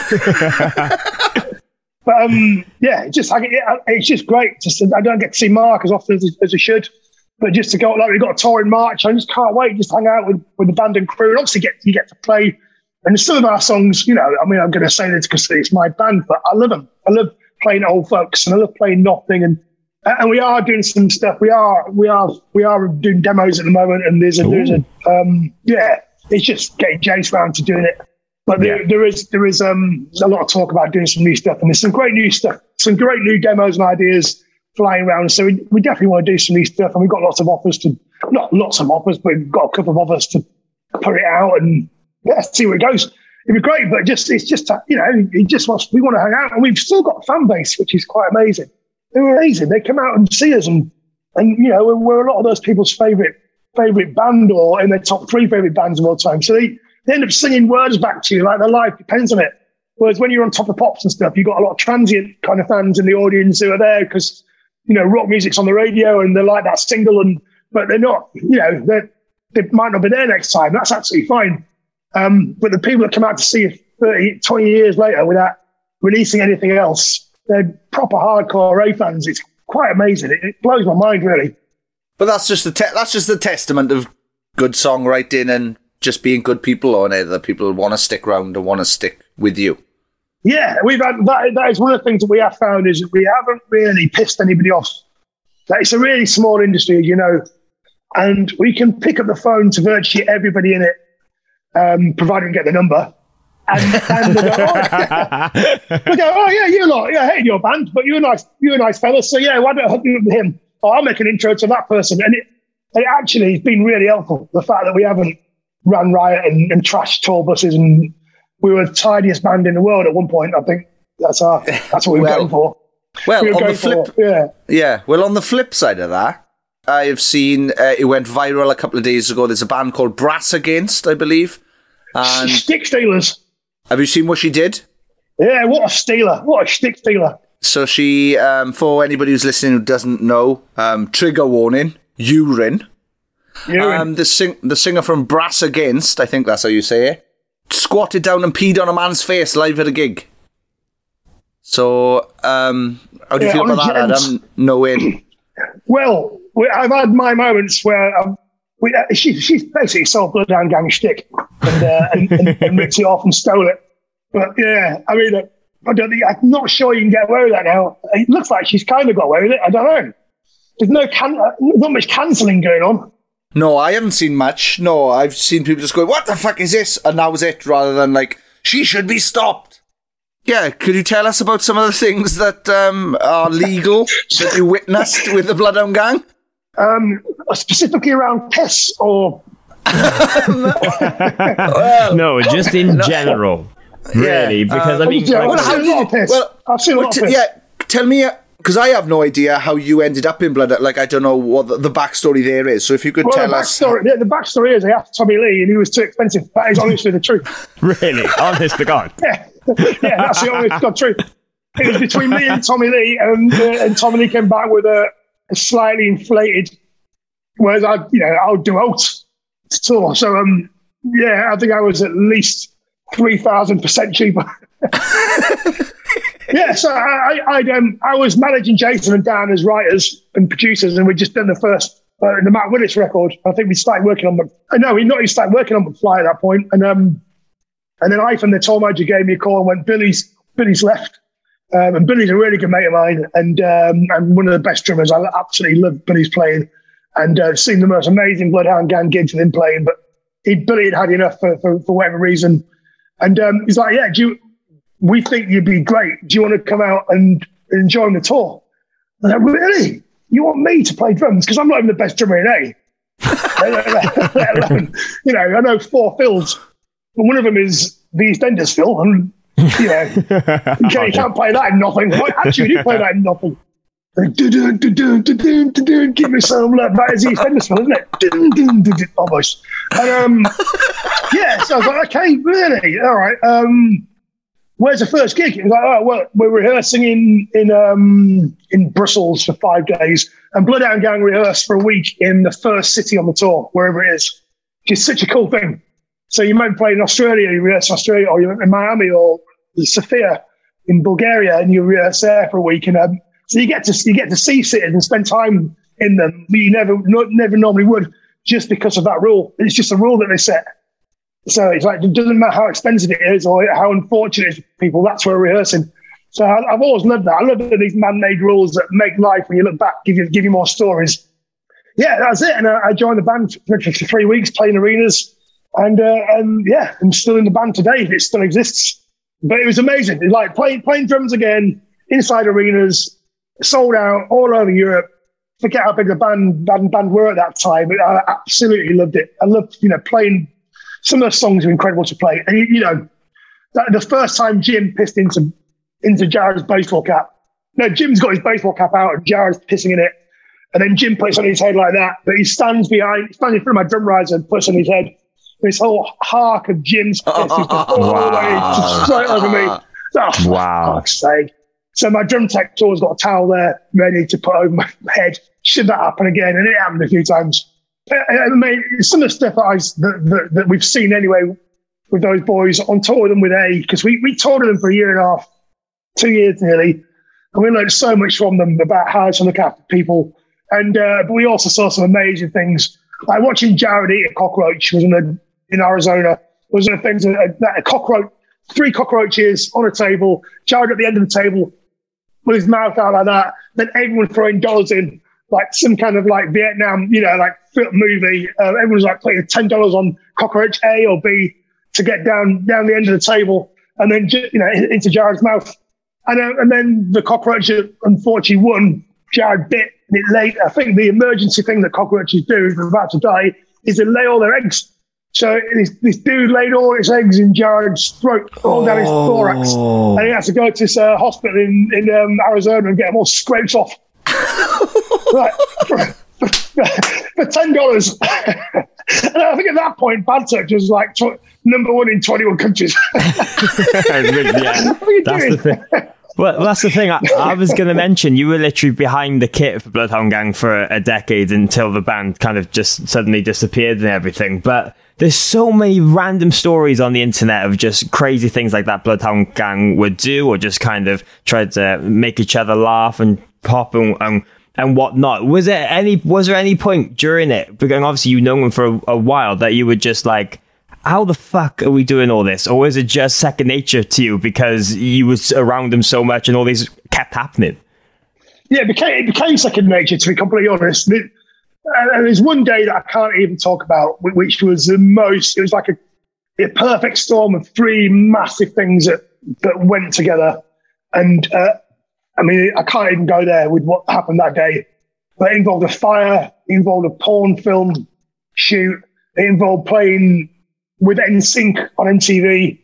But it's just great. I don't get to see Mark as often as I should. But just to go, like we've got a tour in March, I just can't wait. Just hang out with the band and crew, and obviously you get to play. And some of our songs, you know, I mean, I'm going to say this because it's my band, but I love them. I love playing Old Folks, and I love playing Nothing, and we are doing some stuff. We are doing demos at the moment, and there's it's just getting Jace round to doing it. But there is a lot of talk about doing some new stuff, and there's some great new stuff, some great new demos and ideas flying around. So we definitely want to do some new stuff, and we've got lots of offers not lots of offers, but we've got a couple of offers to put it out and see where it goes. It'd be great, but we want to hang out, and we've still got a fan base, which is quite amazing. They're amazing. They come out and see us, and you know, we're a lot of those people's favorite band, or in their top 3 favorite bands of all time. So they end up singing words back to you, like their life depends on it. Whereas when you're on Top of Pops and stuff, you've got a lot of transient kind of fans in the audience who are there because, you know, rock music's on the radio and they like that single, but they're not, you know, they might not be there next time. That's absolutely fine. But the people that come out to see you 30, 20 years later without releasing anything else, they're proper hardcore A fans. It's quite amazing. It blows my mind, really. But that's just the testament of good songwriting and just being good people on it, that people want to stick around and want to stick with you. Yeah, we've had that is one of the things that we have found is that we haven't really pissed anybody off. That it's a really small industry, as you know, and we can pick up the phone to virtually everybody in it, provided we get the number. And they go, oh yeah, you lot, yeah, I hate your band, but you're a nice fella, so yeah, why don't I hook you up with him? I'll make an intro to that person. And it actually has been really helpful, the fact that we haven't ran riot and trashed tour buses, and we were the tidiest band in the world at one point. I think that's what we were going for. Well, on the flip, Well, on the flip side of that, I have seen it went viral a couple of days ago. There's a band called Brass Against, I believe. And Stick Stealers. Have you seen what she did? Yeah, what a stealer! What a stick stealer! So she, for anybody who's listening who doesn't know, trigger warning: urine. The singer from Brass Against, I think that's how you say it, squatted down and peed on a man's face live at a gig. So, how do you feel about that, Adam? No way. Well, I've had my moments where she's basically sold Bloodhound Gang shtick and ripped it off and stole it. But yeah, I mean, I'm not sure you can get away with that now. It looks like she's kind of got away with it. I don't know. There's not much cancelling going on. No, I haven't seen much. No, I've seen people just go, "What the fuck is this?" And that was it, rather than like, "She should be stopped." Yeah, could you tell us about some of the things that are legal that you witnessed with the Bloodhound Gang? Specifically around piss or... No, just in general, really, because I mean... I've seen a lot of piss. Yeah, tell me... Because I have no idea how you ended up in Bloodhound. Like, I don't know what the backstory there is. So if you could tell us... The backstory is I asked Tommy Lee and he was too expensive. That is honestly the truth. Really? Honest to God? Yeah. Yeah, that's the honest to God truth. It was between me and Tommy Lee, and Tommy Lee came back with a slightly inflated, whereas I'll do out to tour. So, I think I was at least 3,000% cheaper. Yeah, so I was managing Jason and Dan as writers and producers, and we'd just done the first the Matt Willis record. I think we started working on he started working on McFly at that point, and then Ivan, the tour manager, gave me a call and went, Billy's left, and Billy's a really good mate of mine, and one of the best drummers. I absolutely love Billy's playing, and seen the most amazing Bloodhound Gang gigs with him playing, but Billy had enough for whatever reason, and he's like, yeah, we think you'd be great. Do you want to come out and join the tour? I was like, really? You want me to play drums? Because I'm not even the best drummer in A. I know 4 fills, but one of them is the EastEnders fill, and you can't play that in nothing. Well, actually, you do play that in nothing. Give me some love. That is the EastEnders fill, isn't it? Almost. And so I was like, okay, really? All right. Where's the first gig? It was like, oh, well, we're rehearsing in Brussels for 5 days, and Bloodhound Gang rehearsed for a week in the first city on the tour, wherever it is, which is such a cool thing. So you might play in Australia, you rehearse in Australia, or you're in Miami or Sofia in Bulgaria, and you rehearse there for a week, and so you get to see cities and spend time in them, but you never normally would, just because of that rule. It's just a rule that they set. So it's like, it doesn't matter how expensive it is or how unfortunate it is for people, that's where we're rehearsing. So I've always loved that. I love these man-made rules that make life, when you look back, give you more stories. Yeah, that's it. And I joined the band for 3 weeks, playing arenas. And I'm still in the band today, if it still exists. But it was amazing. It's like playing drums again, inside arenas, sold out all over Europe. Forget how big the band were at that time. But I absolutely loved it. I loved, playing. Some of the songs are incredible to play. And, the first time Jim pissed into Jared's baseball cap. No, Jim's got his baseball cap out and Jared's pissing in it. And then Jim puts on his head like that. But he stands in front of my drum riser and puts on his head. This whole arc of Jim's piss is all the way straight over me. Oh, wow. For fuck's sake. So my drum tech's always got a towel there ready to put over my head. Should that happen again? And it happened a few times. I mean, some of the stuff that we've seen anyway with those boys on tour with them with A, because we toured with them for 1.5 years, 2 years nearly, and we learned so much from them about how to look after people. And but we also saw some amazing things, like watching Jared eat a cockroach was in Arizona. Was one of the things that a cockroach, 3 cockroaches on a table, Jared at the end of the table with his mouth out like that, then everyone throwing dollars in. Like some kind of like Vietnam, like film movie. Everyone's like putting $10 on cockroach A or B to get down the end of the table, and then into Jared's mouth. And then the cockroach unfortunately won Jared bit, and it laid. I think the emergency thing that cockroaches do if they're about to die is they lay all their eggs. So this dude laid all his eggs in Jared's throat, all down his thorax, and he had to go to this hospital in Arizona and get them all scraped off. Right, for $10. And I think at that point, Bad Touch was like number 1 in 21 countries. That's the thing. Well, that's the thing. I was going to mention, you were literally behind the kit for Bloodhound Gang for a decade until the band kind of just suddenly disappeared and everything. But there's so many random stories on the internet of just crazy things like that Bloodhound Gang would do, or just kind of try to make each other laugh and pop and whatnot. Was there any point during it, because obviously you've known them for a while, that you would just like, how the fuck are we doing all this? Or is it just second nature to you because you was around them so much and all these kept happening? Yeah, it became second nature, to be completely honest. And there's one day that I can't even talk about, which was it was like a perfect storm of 3 massive things that went together. And I mean, I can't even go there with what happened that day. But it involved a fire, it involved a porn film shoot, it involved playing with NSYNC on MTV.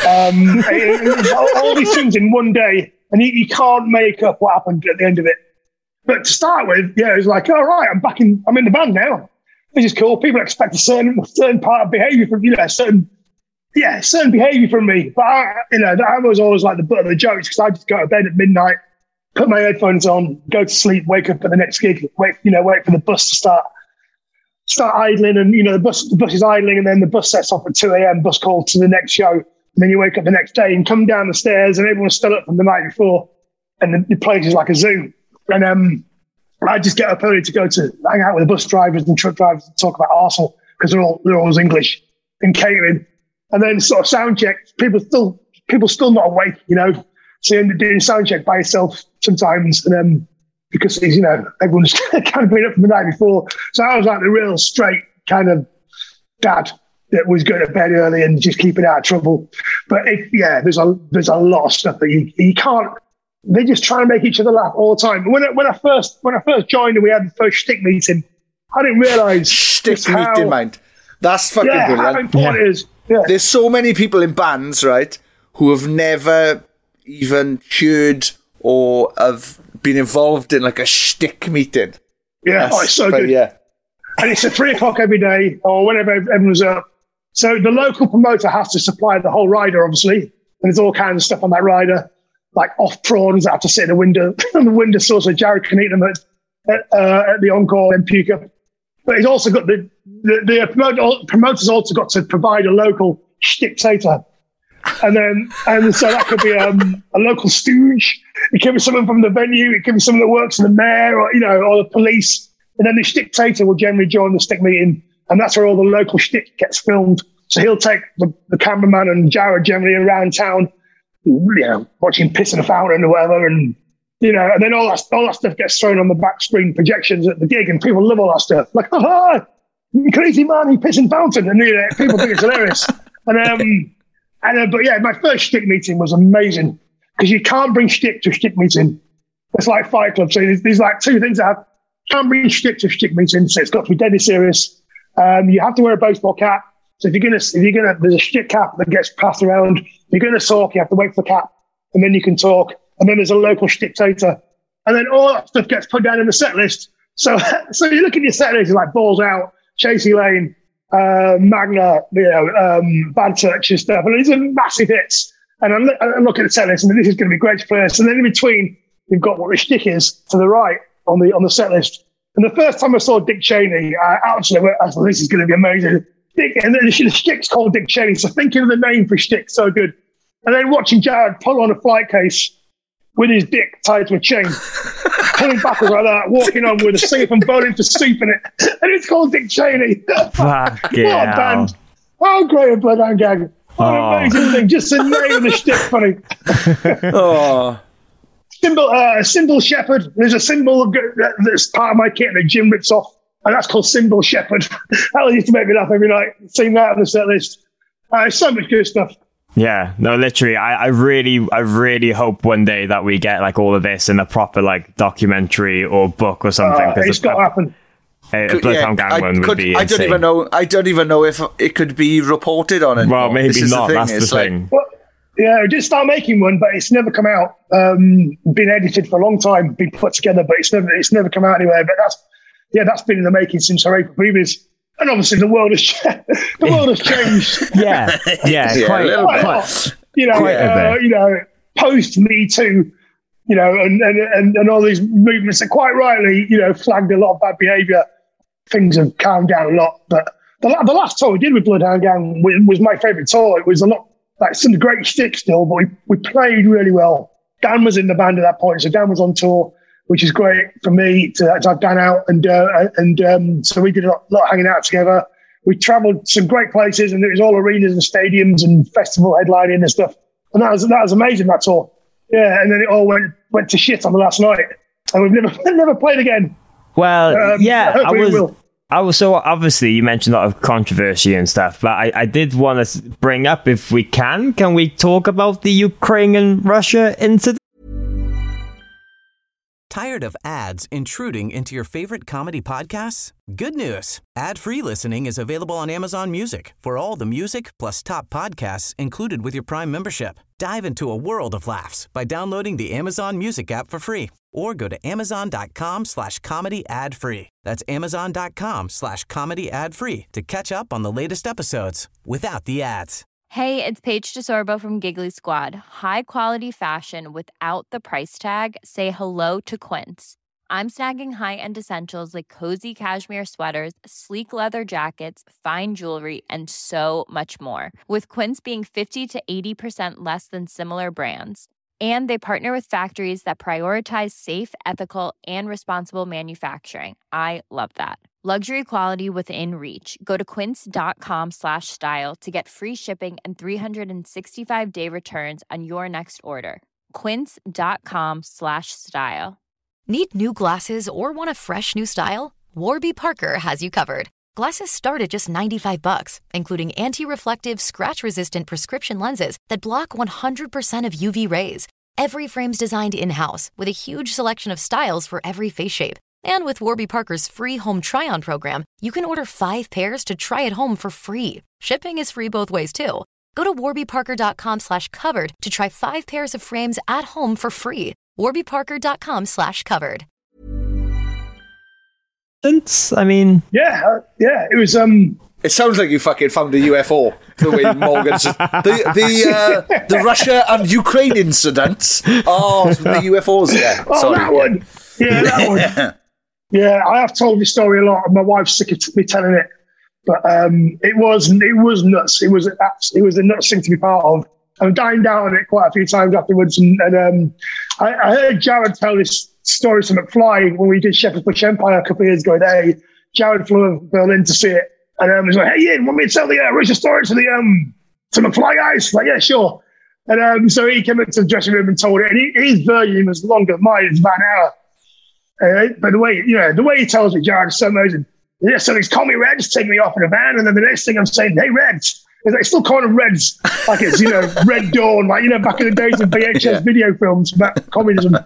All these things in one day, and you can't make up what happened at the end of it. But to start with, yeah, it was like, all right, I'm in the band now. This is cool. People expect a certain part of behaviour from, certain behaviour from me. But I was always like the butt of the jokes, because I just go to bed at midnight, put my headphones on, go to sleep, wake up at the next gig, wait for the bus to start idling, and the bus is idling, and then the bus sets off at 2 a.m. bus call to the next show, and then you wake up the next day and come down the stairs and everyone's still up from the night before, and the place is like a zoo. And I just get up early to go to hang out with the bus drivers and truck drivers and talk about Arsenal, because they're all English, and catering, and then sort of sound check. People still not awake, so you end up doing sound check by yourself sometimes, and because everyone's kind of been up from the night before. So I was like the real straight kind of dad that was going to bed early and just keeping out of trouble. But there's a lot of stuff that you can't. They just try and make each other laugh all the time. When I first joined and we had the first shtick meeting, I didn't realise shtick meeting, mind. That's fucking brilliant. How important it is. Yeah. There's so many people in bands, right, who have never even heard or have been involved in like a shtick meeting. Yeah, it's so good. Yeah. And it's at 3:00 every day, or whenever everyone's up. So the local promoter has to supply the whole rider, obviously, and there's all kinds of stuff on that rider, like off prawns that have to sit in the window on the windowsill so Jared can eat them at the encore and puke up. But he's also got the promoter's also got to provide a local shtick-tator. And so that could be a local stooge. It could be someone from the venue. It could be someone that works in the mayor, or the police. And then the shtick-tator will generally join the stick meeting, and that's where all the local shtick gets filmed. So he'll take the cameraman and Jared generally around town, watching piss in a fountain or whatever, and and then all that stuff gets thrown on the back screen projections at the gig, and people love all that stuff. Like, crazy man, he pissing fountain, and people think it's hilarious. But my first shtick meeting was amazing, because you can't bring shtick to a shtick meeting. It's like Fight Club. So there's like 2 things that have. Can't bring shtick to a shtick meeting, so it's got to be deadly serious. You have to wear a baseball cap. So if you're gonna, there's a shtick cap that gets passed around. If you're gonna talk, you have to wait for the cap, and then you can talk. And then there's a local shtick-tator, and then all that stuff gets put down in the set list. So you look at your set list, like Balls Out, Chasey Lane, Magna, Bad Touch and stuff, and these are massive hits. And I look at the set list, and this is going to be great to play this. And then in between, you've got what the shtick is to the right on the set list. And the first time I saw Dick Cheney, I thought this is going to be amazing. And the shtick's called Dick Cheney, so thinking of the name for shtick, so good. And then watching Jared pull on a flight case with his dick tied to a chain, pulling backwards like that, walking on with a soup and bowling for soup in it. And it's called Dick Cheney. Fuck what a band. How great a Bloodhound Gang. What an amazing thing. Just the name of the shtick funny. Cymbal Shepherd. There's a cymbal that's part of my kit that Jim rips off, and that's called Cymbal Shepherd. That used to make me laugh every night, seeing that on the set list. So much good stuff. Yeah, no, literally, I really hope one day that we get like all of this in a proper like documentary or book or something. It's got to happen. A Bloodhound Gang one would be insane. I don't even know if it could be reported on it. Well, maybe not. That's the thing. Well, yeah, we did start making one, but it's never come out. Been edited for a long time, been put together, but it's never come out anywhere. But that's been in the making since our April previous. And obviously, the world has changed. Yeah, quite a bit. Post Me Too, and all these movements that quite rightly, flagged a lot of bad behaviour. Things have calmed down a lot, but the last tour we did with Bloodhound Gang was my favourite tour. It was a lot like some great shtick still, but we played really well. Dan was in the band at that point, so Dan was on tour, which is great for me to have Dan out, and so we did a lot hanging out together. We travelled some great places, and it was all arenas and stadiums and festival headlining and stuff, and that was amazing, that tour. Yeah, and then it all went to shit on the last night, and we've never played again. Well, I was so obviously you mentioned a lot of controversy and stuff, but I did want to bring up, if we can we talk about the Ukraine and Russia incident? Tired of ads intruding into your favorite comedy podcasts? Good news. Ad-free listening is available on Amazon Music for all the music plus top podcasts included with your Prime membership. Dive into a world of laughs by downloading the Amazon Music app for free or go to amazon.com/comedy ad-free. That's amazon.com/comedy ad-free to catch up on the latest episodes without the ads. Hey, it's Paige DeSorbo from Giggly Squad. High quality fashion without the price tag. Say hello to Quince. I'm snagging high-end essentials like cozy cashmere sweaters, sleek leather jackets, fine jewelry, and so much more. With Quince being 50 to 80% less than similar brands. And they partner with factories that prioritize safe, ethical, and responsible manufacturing. I love that. Luxury quality within reach. Go to quince.com/style to get free shipping and 365-day returns on your next order. Quince.com/style. Need new glasses or want a fresh new style? Warby Parker has you covered. Glasses start at just $95, including anti-reflective, scratch-resistant prescription lenses that block 100% of UV rays. Every frame's designed in-house with a huge selection of styles for every face shape. And with Warby Parker's free home try-on program, you can order 5 pairs to try at home for free. Shipping is free both ways, too. Go to warbyparker.com/covered to try 5 pairs of frames at home for free. warbyparker.com/covered. I mean... Yeah, it was... It sounds like you fucking found a UFO, the way Morgan's... the Russia and Ukraine incidents. Oh, the UFOs, yeah. Oh, sorry. That one. Yeah, that one. Yeah, I have told this story a lot, and my wife's sick of me telling it. But it was nuts. It was a nuts thing to be part of. I dined out on it quite a few times afterwards, and I heard Jared tell this story to McFly when we did Shepherd's Bush Empire a couple of years ago. Jared flew over Berlin to see it, and was like, "Hey, Ian, want me to tell the Russia story to McFly guys?" Like, yeah, sure. And so he came into the dressing room and told it, and his version was longer than mine. It's about an hour. But the way he tells it, Jared, is so amazing. Yeah, so he's called me Reds, take me off in a van, and then the next thing I'm saying, "Hey, Reds." It's still calling them Reds, like it's, Red Dawn, like, back in the days of VHS video films about communism.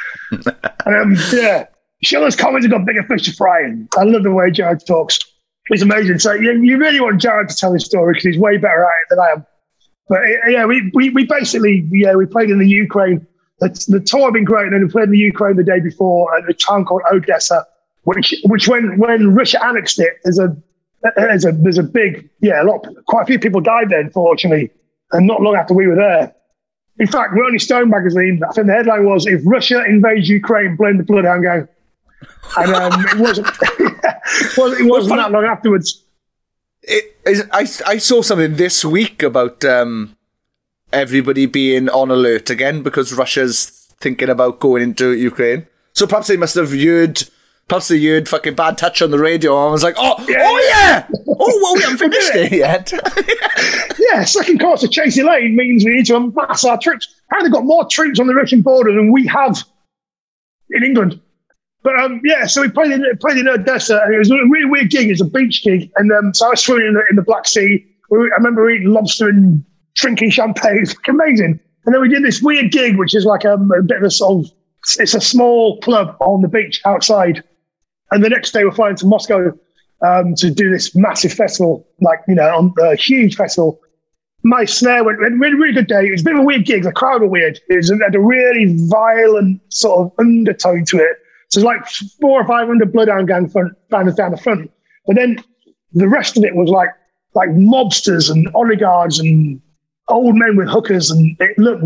Schiller's comments have got bigger fish to fry, and I love the way Jared talks. He's amazing. So you really want Jared to tell his story because he's way better at it than I am. But we basically, we played in the Ukraine. The tour had been great, and then we played in the Ukraine the day before at a town called Odessa, which when Russia annexed it, there's a big, quite a few people died there, unfortunately, and not long after we were there. In fact, Rolling Stone magazine, I think the headline was, "If Russia invades Ukraine, blame the Bloodhound Gang." And it wasn't that long afterwards. I saw something this week about everybody being on alert again because Russia's thinking about going into Ukraine. So perhaps they must have heard fucking Bad Touch on the radio and was like, oh yeah! Oh, well, we haven't finished it yet. Yeah, second course of Chasey Lane means we need to amass our troops. Apparently they've got more troops on the Russian border than we have in England. But so we played in Odessa, and it was a really weird gig. It was a beach gig, and so I was swimming in the Black Sea. I remember eating lobster and drinking champagne. It's like amazing. And then we did this weird gig, which is like a bit of a sort of, it's a small club on the beach outside. And the next day we're flying to Moscow to do this massive festival, like, on a huge festival. My snare went really good day. It was a bit of a weird gig. The crowd were weird. It had a really violent sort of undertone to it. So it's like 400 or 500 Bloodhound Gang bands down the front. But then the rest of it was like mobsters and oligarchs and old men with hookers. And it looked a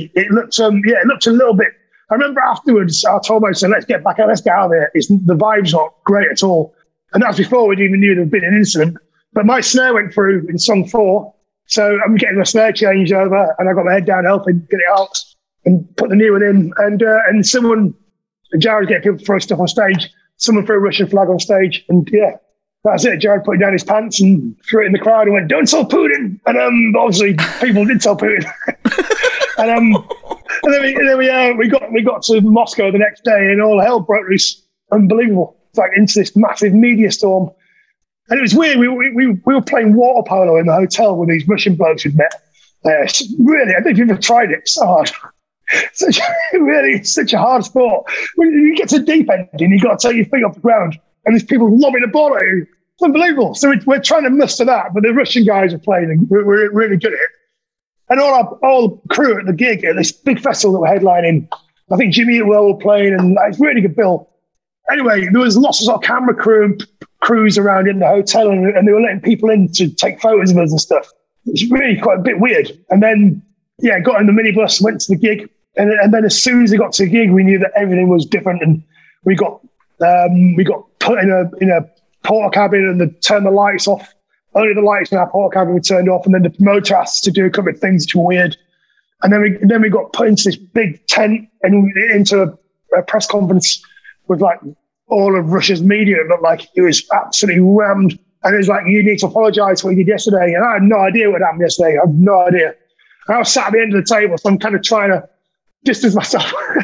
little bit. I remember afterwards, I told myself, let's get out of here. The vibe's not great at all. And that was before we'd even knew there had been an incident. But my snare went through in song 4. So I'm getting my snare changed over, and I got my head down helping get it out and put the new one in. And Jared getting people to throw stuff on stage. Someone threw a Russian flag on stage, and that's it. Jared put down his pants and threw it in the crowd and went, "Don't tell Putin!" And obviously people did tell Putin. and then we got to Moscow the next day, and all hell broke loose. Unbelievable! It's like into this massive media storm. And it was weird. We were playing water polo in the hotel with these Russian blokes we'd met. Really, I don't know if you've ever tried it. It's so hard. It's such a hard sport. When you get to the deep end and you've got to take your feet off the ground and there's people lobbing the ball at you. It's unbelievable. So we're trying to muster that, but the Russian guys are playing and we're really good at it. And all the crew at the gig at this big festival that we're headlining, I think Jimmy Eat World were playing, and it's a really good bill. Anyway, there was lots of sort of camera crews around in the hotel, and they were letting people in to take photos of us and stuff. It's really quite a bit weird. And then, got in the minibus, went to the gig, and then as soon as we got to the gig, we knew that everything was different, and we got put in a porta cabin, and they turned the lights off. Only the lights in our porta cabin were turned off, and then the promoter asked to do a couple of things which were weird. And then we got put into this big tent and into a press conference with like all of Russia's media. It looked like it was absolutely rammed. And it was like, you need to apologize for what you did yesterday. And I had no idea what happened yesterday. I have no idea. And I was sat at the end of the table, so I'm kind of trying to distance myself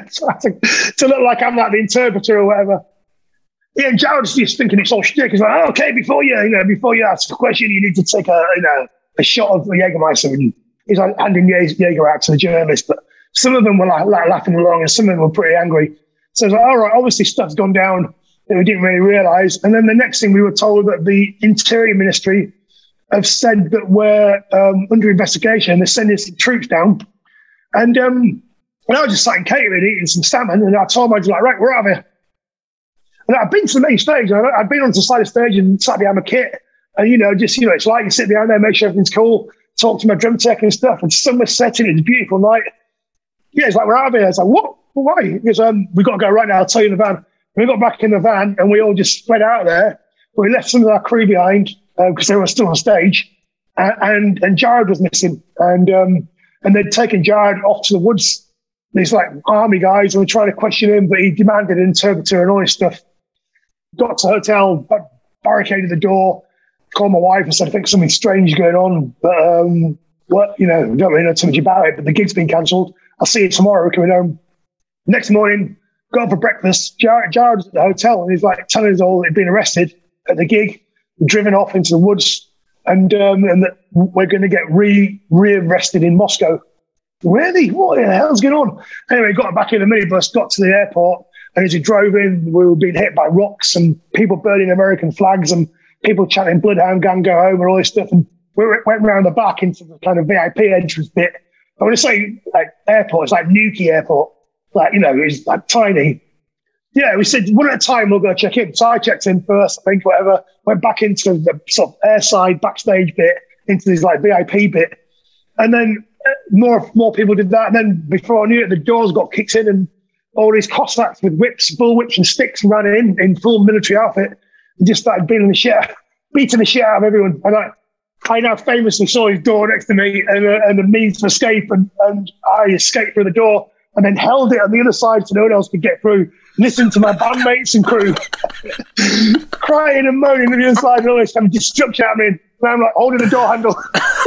to look like I'm like the interpreter or whatever. Yeah, and Jared's just thinking it's all shtick. He's like, okay, before you ask a question, you need to take a shot of Jägermeister. And he's like handing Jaeger out to the journalist. But some of them were like laughing along, and some of them were pretty angry. So I was like, all right, obviously stuff's gone down that we didn't really realise. And then the next thing we were told that the Interior Ministry have said that we're under investigation. They're sending some troops down. And I was just sat in catering eating some salmon, and I told them, I was like, right, we're out of here. And I've been to the main stage. I've been onto the side of the stage and sat behind my kit. And, it's like you sit behind there, make sure everything's cool, talk to my drum tech and stuff. And summer setting, it's a beautiful night. Yeah, it's like, we're out of here. It's like, what? Why? Because we've got to go right now. I'll tell you in the van. And we got back in the van and we all just spread out there. We left some of our crew behind because they were still on stage. And Jared was missing. And they'd taken Jared off to the woods. These like army guys were trying to question him, but he demanded an interpreter and all this stuff. Got to the hotel, barricaded the door, called my wife and said, I think something strange is going on. But, we don't really know too much about it, but the gig's been cancelled. I'll see you tomorrow coming home. Next morning, got up for breakfast. Jared's at the hotel, and he's like telling us all he'd been arrested at the gig, driven off into the woods, and that we're going to get re-arrested in Moscow. Really? What the hell's going on? Anyway, got back in the minibus, got to the airport, and as we drove in, we were being hit by rocks and people burning American flags and people chanting Bloodhound Gang, go home and all this stuff. And we went around the back into the kind of VIP entrance bit. I want to say like airport, it's like Newquay Airport. Like, it's like tiny. Yeah, we said one at a time we'll go check in. So I checked in first, I think, whatever. Went back into the sort of airside backstage bit, into this like VIP bit. And then more people did that. And then before I knew it, the doors got kicked in and all these Cossacks with whips, bull whips and sticks ran in full military outfit and just started beating the shit out of everyone. And I now famously saw his door next to me and the means to escape. And I escaped through the door and then held it on the other side so no one else could get through. Listened to my bandmates and crew crying and moaning on the other side and all this kind of destruction happening. And I'm like holding the door handle.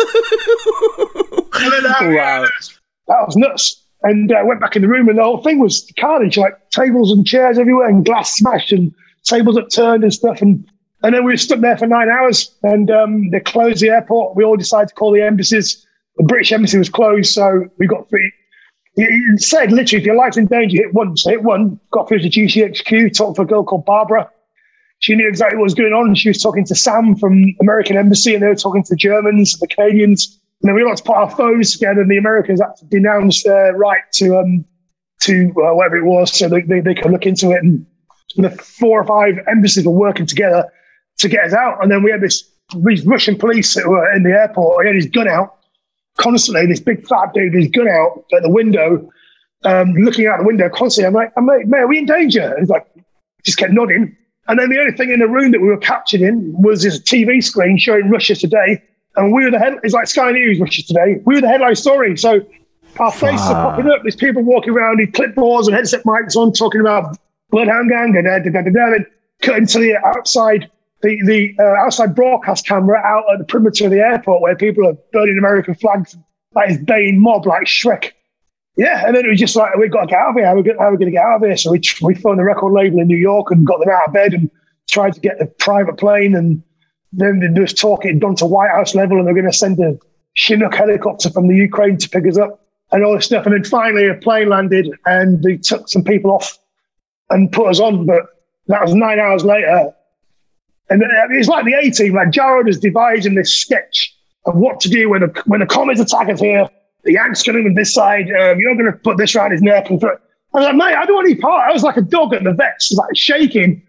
Wow. That was nuts. And I went back in the room and the whole thing was carnage, like tables and chairs everywhere and glass smashed and tables upturned and stuff. And then we were stuck there for 9 hours and they closed the airport. We all decided to call the embassies. The British embassy was closed, so we got free. It said, literally, if your life's in danger, hit one. So hit one, got through to GCHQ, talked to a girl called Barbara. She knew exactly what was going on. She was talking to Sam from American Embassy, and they were talking to the Germans, the Canadians. And then we got to put our phones together, and the Americans had to denounce their right to whatever it was, so they could look into it. And the 4 or 5 embassies were working together to get us out. And then we had these Russian police that were in the airport. He had his gun out constantly, this big fat dude with his gun out at the window, looking out the window constantly. I'm like, mate, are we in danger? And he's like, just kept nodding. And then the only thing in the room that we were captured in was this TV screen showing Russia Today. And we were it's like Sky News, Russia Today. We were the headline story. So our faces are popping up. There's people walking around with clipboards and headset mics on talking about Bloodhound Gang and then cutting to the outside, the outside broadcast camera out at the perimeter of the airport where people are burning American flags like this baying mob like Shrek. Yeah, and then it was just like, we've got to get out of here. How are we going to get out of here? So we phoned the record label in New York and got them out of bed and tried to get a private plane. And then there was talk it had gone to White House level and they're going to send a Chinook helicopter from the Ukraine to pick us up and all this stuff. And then finally a plane landed and they took some people off and put us on. But that was 9 hours later. And it's like the A-Team, like Jarrod has devised this sketch of what to do when the commies attack us here. The Yanks coming with this side, you're going to put this around his neck. And I was like, mate, I don't want any part. I was like a dog at the vets, like shaking.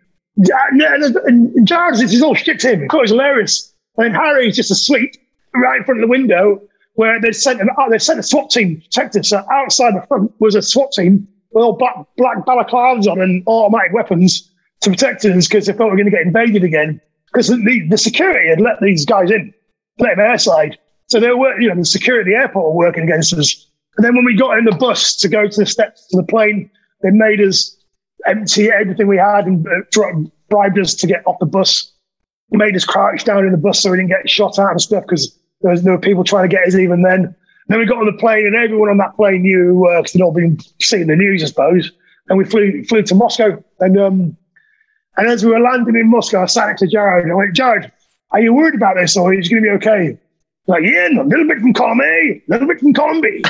And Jarrod, this is all shit to him. It was hilarious. And then Harry's just asleep right in front of the window where they sent a SWAT team to protect us. So outside the front was a SWAT team with all black balaclavas on and automatic weapons to protect us because they thought we were going to get invaded again. Because the security had let these guys in, let them airside. So they were, the security at the airport were working against us. And then when we got in the bus to go to the steps to the plane, they made us empty everything we had and bribed us to get off the bus. They made us crouch down in the bus so we didn't get shot at and stuff because there were people trying to get us even then. And then we got on the plane and everyone on that plane knew who were because they'd all been seeing the news, I suppose. And we flew to Moscow. And as we were landing in Moscow, I sat next to Jarrod and I went, Jarrod, are you worried about this or is it going to be okay? Like, yeah, a little bit from column A, a little bit from column B.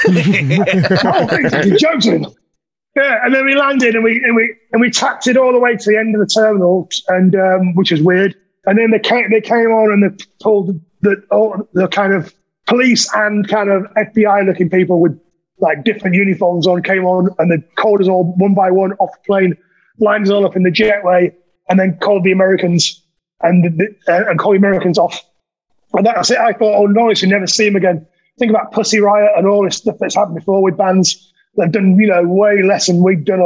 Oh, joking. Yeah, and then we landed and we tacked it all the way to the end of the terminal, and which was weird. And then they came on and they pulled the kind of police and kind of FBI looking people with like different uniforms on came on, and they called us all one by one off the plane, lined us all up in the jetway, and then called the Americans and called the Americans off. And that's it. I thought, oh no, we should never see him again. Think about Pussy Riot and all this stuff that's happened before with bands that have done, way less than we've done,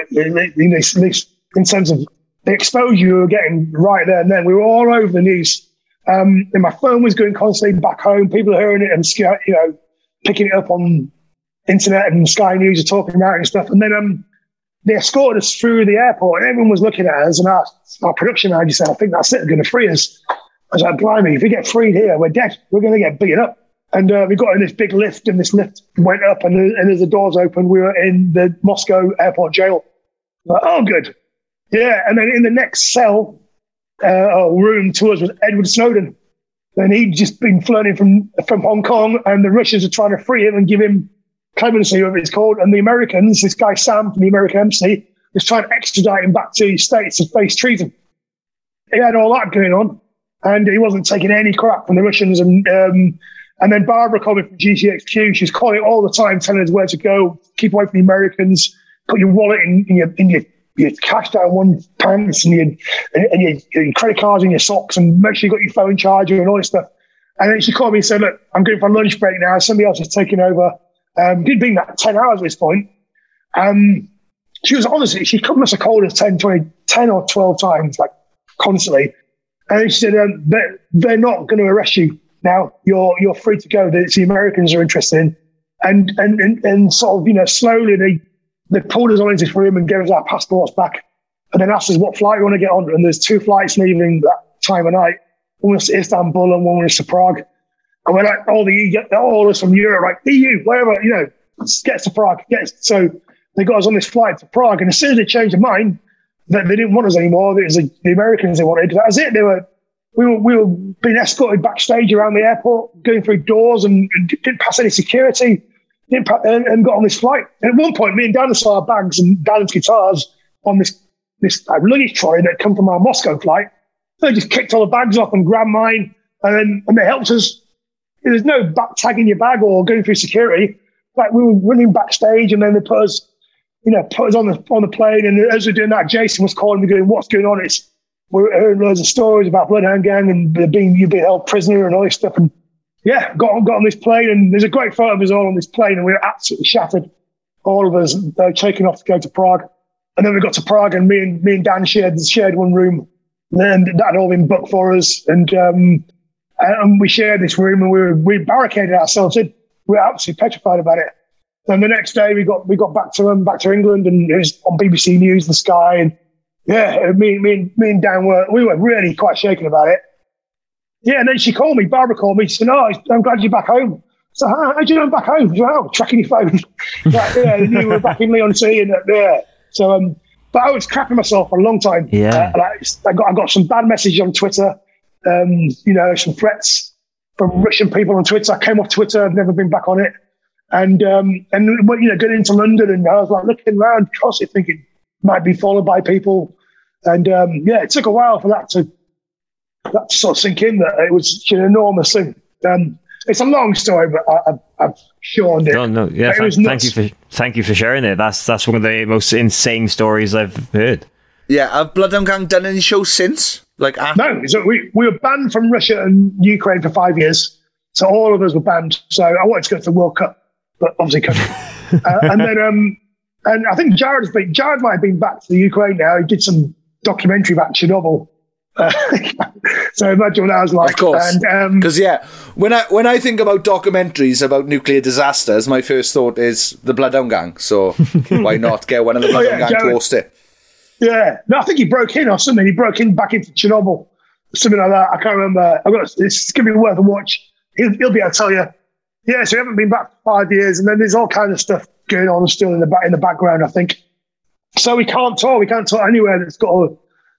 in terms of the exposure we were getting right there and then. We were all over the news. And my phone was going constantly back home. People are hearing it and, picking it up on internet and Sky News are talking about it and stuff. And then they escorted us through the airport and everyone was looking at us and our production manager said, I think that's it, they're going to free us. I was like, blimey, if we get freed here, we're dead. We're going to get beaten up. And we got in this big lift, and this lift went up, and as the doors opened, we were in the Moscow airport jail. Like, oh, good. Yeah, and then in the next cell room to us was Edward Snowden. And he'd just been flown in from Hong Kong, and the Russians were trying to free him and give him clemency, whatever it's called. And the Americans, this guy Sam from the American Embassy, was trying to extradite him back to the States to face treason. He had all that going on. And he wasn't taking any crap from the Russians. And then Barbara called me from GCHQ. She's calling all the time, telling us where to go, keep away from the Americans, put your wallet in your cash down one pants and your credit cards in your socks and make sure you got your phone charger and all this stuff. And then she called me and said, look, I'm going for a lunch break now. Somebody else is taking over. It'd been like 10 hours at this point. She was honestly, she must have called us 10 or 12 times, like constantly. And she said, they're not going to arrest you now. You're free to go. The Americans are interested in. And sort of, slowly they pulled us on into this room and gave us our passports back and then asked us what flight we want to get on. And there's 2 flights leaving that time of night. One was to Istanbul and one was to Prague. And we're like, all us from Europe, like EU, wherever, get us to Prague. So they got us on this flight to Prague. And as soon as they changed their mind, that they didn't want us anymore. It was the Americans they wanted. That was it. They were we were being escorted backstage around the airport, going through doors and didn't pass any security, and got on this flight. And at one point, me and Dan saw our bags and Dan's guitars on this luggage trolley that had come from our Moscow flight. They just kicked all the bags off and grabbed mine, and they helped us. There's no back tagging your bag or going through security. Like, we were running backstage, and then they put us on the plane. And as we were doing that, Jason was calling me, going, "What's going on?" We're hearing loads of stories about Bloodhound Gang and you've been held prisoner and all this stuff. And yeah, got on this plane, and there's a great photo of us all on this plane, and we were absolutely shattered. All of us taking off to go to Prague. And then we got to Prague, and me and Dan shared one room. And that had all been booked for us. And we shared this room, and we barricaded ourselves in. We were absolutely petrified about it. And the next day we got back to England, and it was on BBC News and Sky. And yeah, me and Dan were really quite shaken about it. Yeah, and then Barbara called me. She said, "Oh, I'm glad you're back home." So how'd you know I'm back home? She said, "Oh, tracking your phone." Like, yeah, you were back in Leigh-on-Sea, and yeah. So, but I was crapping myself for a long time. Yeah, I got some bad messages on Twitter. Some threats from Russian people on Twitter. I came off Twitter. I've never been back on it. And getting into London, and I was like looking around, constantly thinking might be followed by people. And it took a while for that to sort of sink in, that it was an enormous thing. It's a long story, but I've shortened it. No, yeah, thank you for sharing it. That's one of the most insane stories I've heard. Yeah, have Bloodhound Gang done any shows since? No, so we were banned from Russia and Ukraine for 5 years. So all of us were banned. So I wanted to go to the World Cup, but obviously couldn't. And then and I think Jared might have been back to the Ukraine now. He did some documentary about Chernobyl. So imagine what that was like. Of course, because when I think about documentaries about nuclear disasters, my first thought is the Bloodhound Gang. So why not get one of the Bloodhound Gang to host it? Yeah, no, I think he broke in or something. He broke in back into Chernobyl, something like that. I can't remember. It's going to be worth a watch. He'll be able to tell you. Yeah, so we haven't been back for 5 years, and then there's all kinds of stuff going on still in the background, I think. So we can't talk. We can't talk anywhere that's got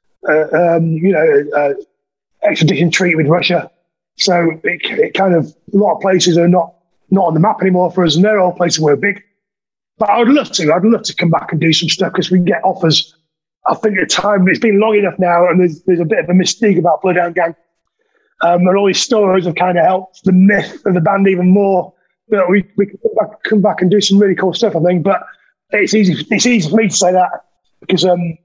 extradition treaty with Russia. So it kind of, a lot of places are not on the map anymore for us, and they're all places where we're big. But I would love to. I'd love to come back and do some stuff, because we can get offers. I think at the time, it's been long enough now, and there's a bit of a mystique about Bloodhound Gang. And all these stories have kind of helped the myth of the band even more. But we can come back and do some really cool stuff, I think. But it's easy for me to say that, because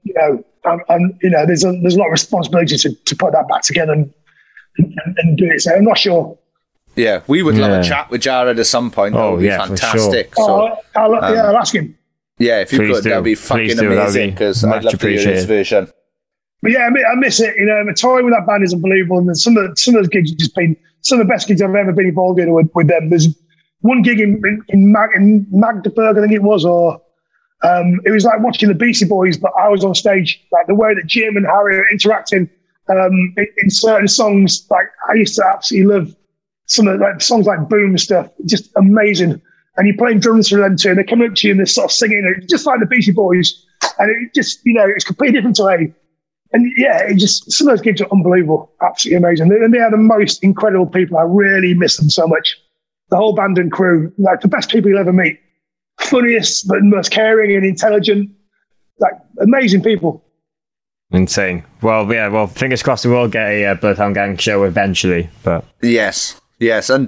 there's a lot of responsibility to put that back together and do it. So I'm not sure. Yeah, we would love a chat with Jared at some point. That would be fantastic. Sure. So, I'll ask him. Yeah, if you could, that'd be fucking amazing, because I'd love to hear his version. But yeah, I miss it. The touring with that band is unbelievable, and some of those gigs have just been some of the best gigs I've ever been involved in with them. There's one gig in Magdeburg, I think it was, or it was like watching the Beastie Boys, but I was on stage. Like the way that Jim and Harry are interacting in certain songs, like I used to absolutely love some of the songs like Boom and stuff. Just amazing. And you're playing drums for them too, and they're coming up to you and they're sort of singing, just like the Beastie Boys. And it just, it's completely different to A. And yeah, some of those gigs are unbelievable, absolutely amazing. And they are the most incredible people. I really miss them so much. The whole band and crew, like the best people you'll ever meet. Funniest, but most caring and intelligent, like amazing people. Insane. Well, yeah, fingers crossed we will get a Bloodhound Gang show eventually. But yes. And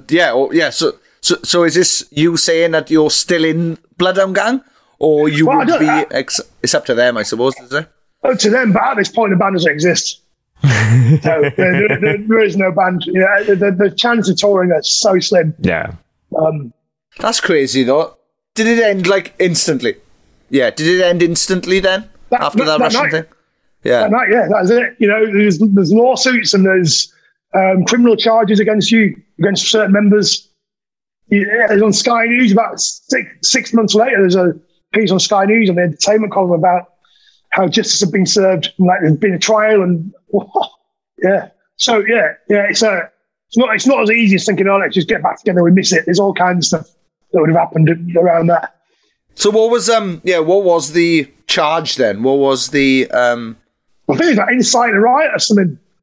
So is this you saying that you're still in Bloodhound Gang, or you would be? It's up to them, I suppose. Is it? Up to them, but at this point, the band doesn't exist. So there is no band. The chance of touring is so slim. Yeah. That's crazy, though. Did it end instantly? Yeah. Did it end instantly then? After that Russian night. thing? Yeah. That night, yeah, that's it. There's lawsuits and there's criminal charges against against certain members. Yeah, there's on Sky News about 6 months later. There's a piece on Sky News on the entertainment column about how justice had been served, and like there's been a trial, and yeah. So it's not as easy as thinking, let's just get back together. We miss it. There's all kinds of stuff that would have happened around that. So what was the charge then? What was the? I think it's like inciting a riot or something.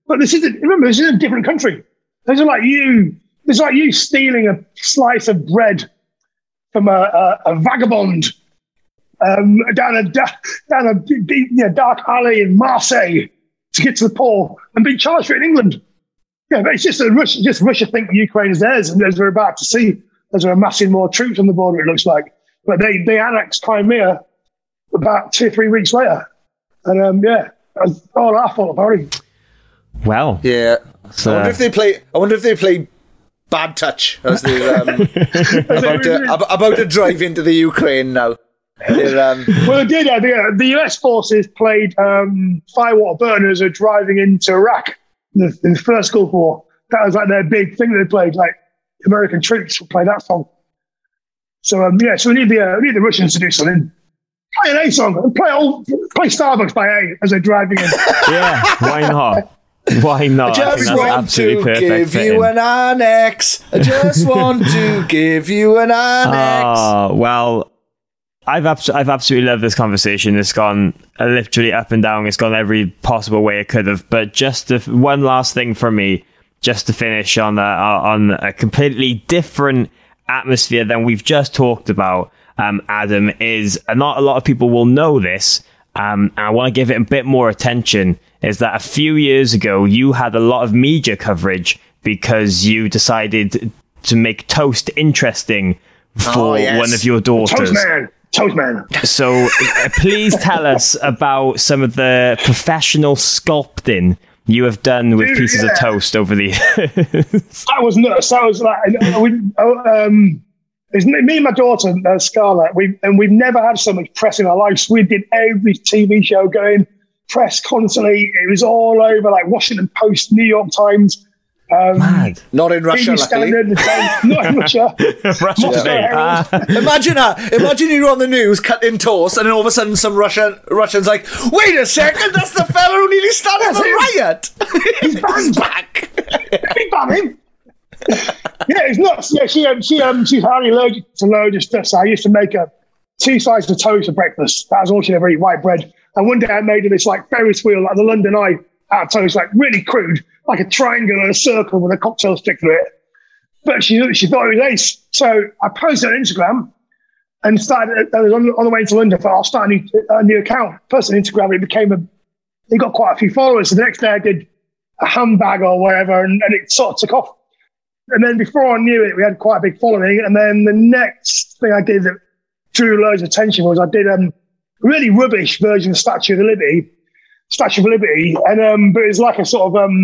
But this is a different country. It's like you stealing a slice of bread from a vagabond down a dark alley in Marseille to get to the poor and being charged for it in England. Yeah, but it's just Russia think Ukraine is theirs, and as we're about to see, as they're amassing more troops on the border, it looks like. But they annexed Crimea about 2 or 3 weeks later. And it was all our fault, apparently. Well, yeah. So, I wonder if they play Bad Touch as they're about to drive into the Ukraine now. Well, they did. The US forces played Firewater Burners are driving into Iraq in the first Gulf War. That was like their big thing they played. Like American troops would play that song. So so we need the Russians to do something. Play an A song and play Starbucks by A as they're driving in. Yeah, why not? Why not? I just want to give you an annex. I just want to give you an annex. Oh, well, I've absolutely loved this conversation. It's gone literally up and down. It's gone every possible way it could have. But just one last thing from me, just to finish on a completely different atmosphere than we've just talked about, Adam, is not a lot of people will know this. And I want to give it a bit more attention, is that a few years ago, you had a lot of media coverage because you decided to make toast interesting for one of your daughters. Toast man. So please tell us about some of the professional sculpting you have done with pieces of toast over the years. That was nuts. That was like, it's me and my daughter, Scarlett, we've never had so much press in our lives. We did every TV show going, press constantly. It was all over, like Washington Post, New York Times. Mad. Not in Russia, luckily. Not in Russia. Imagine you're on the news cutting toast, and then all of a sudden some Russian's like, wait a second, that's the fella who nearly started the riot. He's back. We ban him. Yeah, it's nuts. Yeah, she's highly allergic to loads of stuff. So I used to make her 2 slices of toast for breakfast. That was all she'd ever eat, white bread. And one day I made her this like Ferris wheel, like the London Eye, out of toast, like really crude, like a triangle and a circle with a cocktail stick through it. But she thought it was ace. So I posted on Instagram and I was on the way to London. I'll start a new account. Posted on Instagram, it got quite a few followers. So the next day I did a handbag or whatever, and it sort of took off. And then before I knew it, we had quite a big following. And then the next thing I did that drew loads of attention was I did a really rubbish version of Statue of Liberty. And but it was like a sort of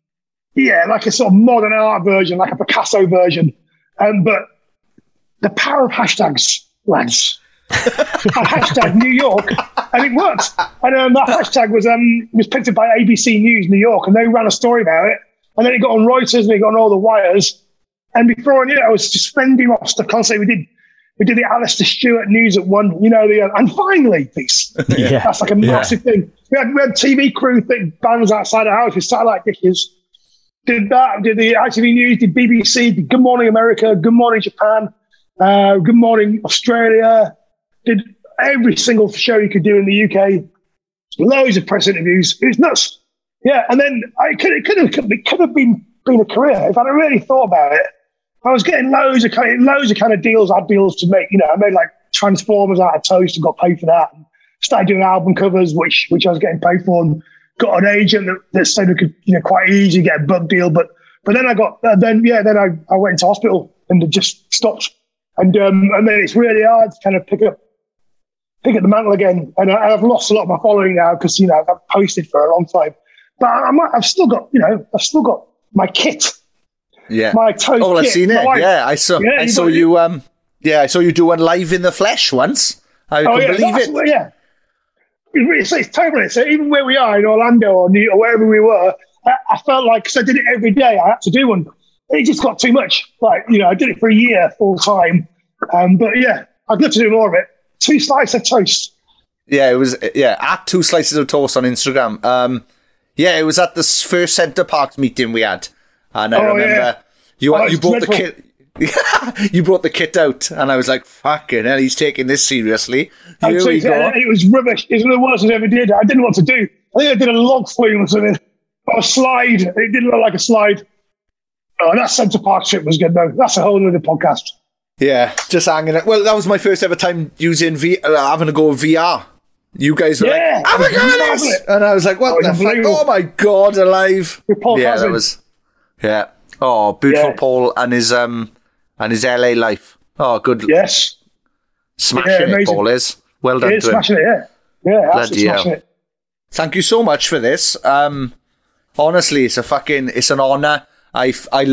modern art version, like a Picasso version. But the power of hashtags, lads. Hashtag New York, and it worked. And that hashtag was picked up by ABC News New York, and they ran a story about it. And then it got on Reuters, and it got on all the wires. And before I knew it, I was just fending off stuff constantly. We did the Alistair Stewart news at one, and finally piece. Yeah. That's like a massive thing. We had TV crew bands outside the house with satellite dishes. Did that, did the ITV News, did BBC, did Good Morning America, Good Morning Japan, Good Morning Australia, did every single show you could do in the UK. Loads of press interviews. It was nuts. Yeah, and then it could have been a career if I'd really thought about it. I was getting loads of kind of deals. I had deals to make. I made like Transformers out of toast and got paid for that. And started doing album covers, which I was getting paid for, and got an agent that said we could quite easily get a book deal. But then I went into hospital and it just stopped. And then it's really hard to kind of pick up the mantle again. And I've lost a lot of my following now because I've posted for a long time. But I've still got my kit. Yeah. My toast kit. I've seen it. Yeah, I saw you. I saw you do one live in the flesh once. I couldn't believe it. Yeah. It's totally. So even where we are in Orlando or wherever we were, I felt like, because I did it every day, I had to do one. It just got too much. Like, I did it for a year full time. But yeah, I'd love to do more of it. 2 slices of toast. Yeah, it was. Yeah, at 2 slices of toast on Instagram. Yeah, it was at the first Centre Parks meeting we had, and I remember you brought the kit. You brought the kit out, and I was like, "Fucking hell, he's taking this seriously." Here we go. It was rubbish. It's one of the worst I ever did. I didn't know what to do. I think I did a log flume or something. A slide. It didn't look like a slide. Oh, that Centre Park trip was good, though. That's a whole other podcast. Yeah, just hanging it. Well, that was my first ever time using having a go with VR. You guys were like, have a go at this! And I was like, what the fuck? Oh my God, alive. That was... Yeah. Oh, beautiful Paul and his LA life. Oh, good. Yes. Smashing it, Paul is. Well done to him. Smashing it, yeah, absolutely smashing it. Thank you so much for this. Honestly, it's an honour. I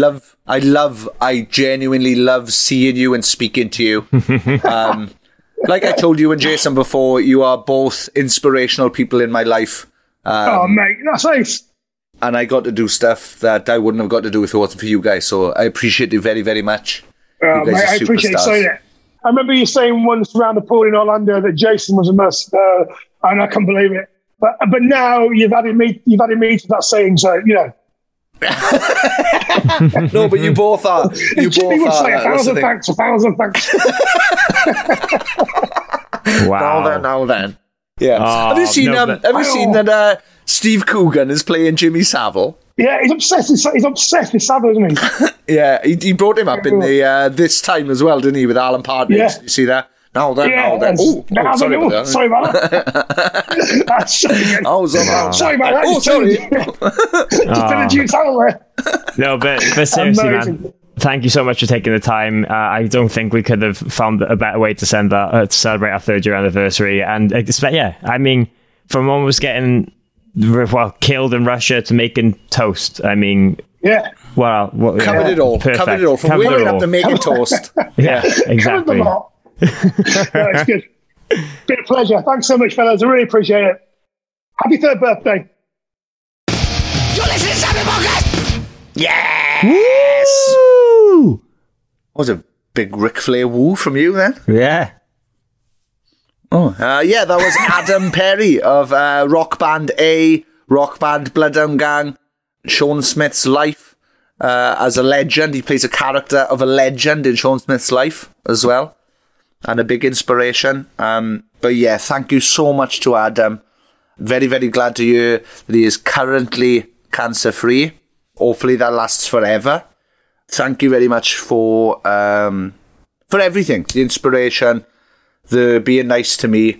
genuinely love seeing you and speaking to you. Like I told you and Jason before, you are both inspirational people in my life. Oh, mate, that's nice. And I got to do stuff that I wouldn't have got to do if it wasn't for you guys. So I appreciate you very, very much. You guys mate, I appreciate you saying it. I remember you saying once around the pool in Orlando that Jason was a must, and I can't believe it. But now you've added me to that saying, so you know. No, but you both are. You both are. Say 1,000 thanks. 1,000 thanks. Wow. Now then. Yeah. Have you seen that Steve Coogan is playing Jimmy Savile? Yeah, he's obsessed with Savile, isn't he? Yeah, he brought him up in the this time as well, didn't he, with Alan Partridge? Yeah. You see that? Now then. Sorry about that. Sorry about that. Sorry about that. Sorry. Just did a Jimmy Savile there. No, but seriously, man. Thank you so much for taking the time. I don't think we could have found a better way to to celebrate our 3rd year anniversary. And I mean, from almost getting killed in Russia to making toast. I mean, yeah. Well, covered it all. Perfect. Covered it all. From waking up to making toast. Yeah, exactly. It's good. Been a pleasure. Thanks so much, fellas. I really appreciate it. Happy 3rd birthday. You're listening to Sammy Podcast. Yes. Woo! Was a big Ric Flair woo from you then? Yeah. Oh, that was Adam Perry of Rock Band A, Rock Band Bloodhound Gang, Sean Smith's life as a legend. He plays a character of a legend in Sean Smith's life as well, and a big inspiration. But yeah, thank you so much to Adam. Very, very glad to hear that he is currently cancer-free. Hopefully that lasts forever. Thank you very much for everything. The inspiration, the being nice to me.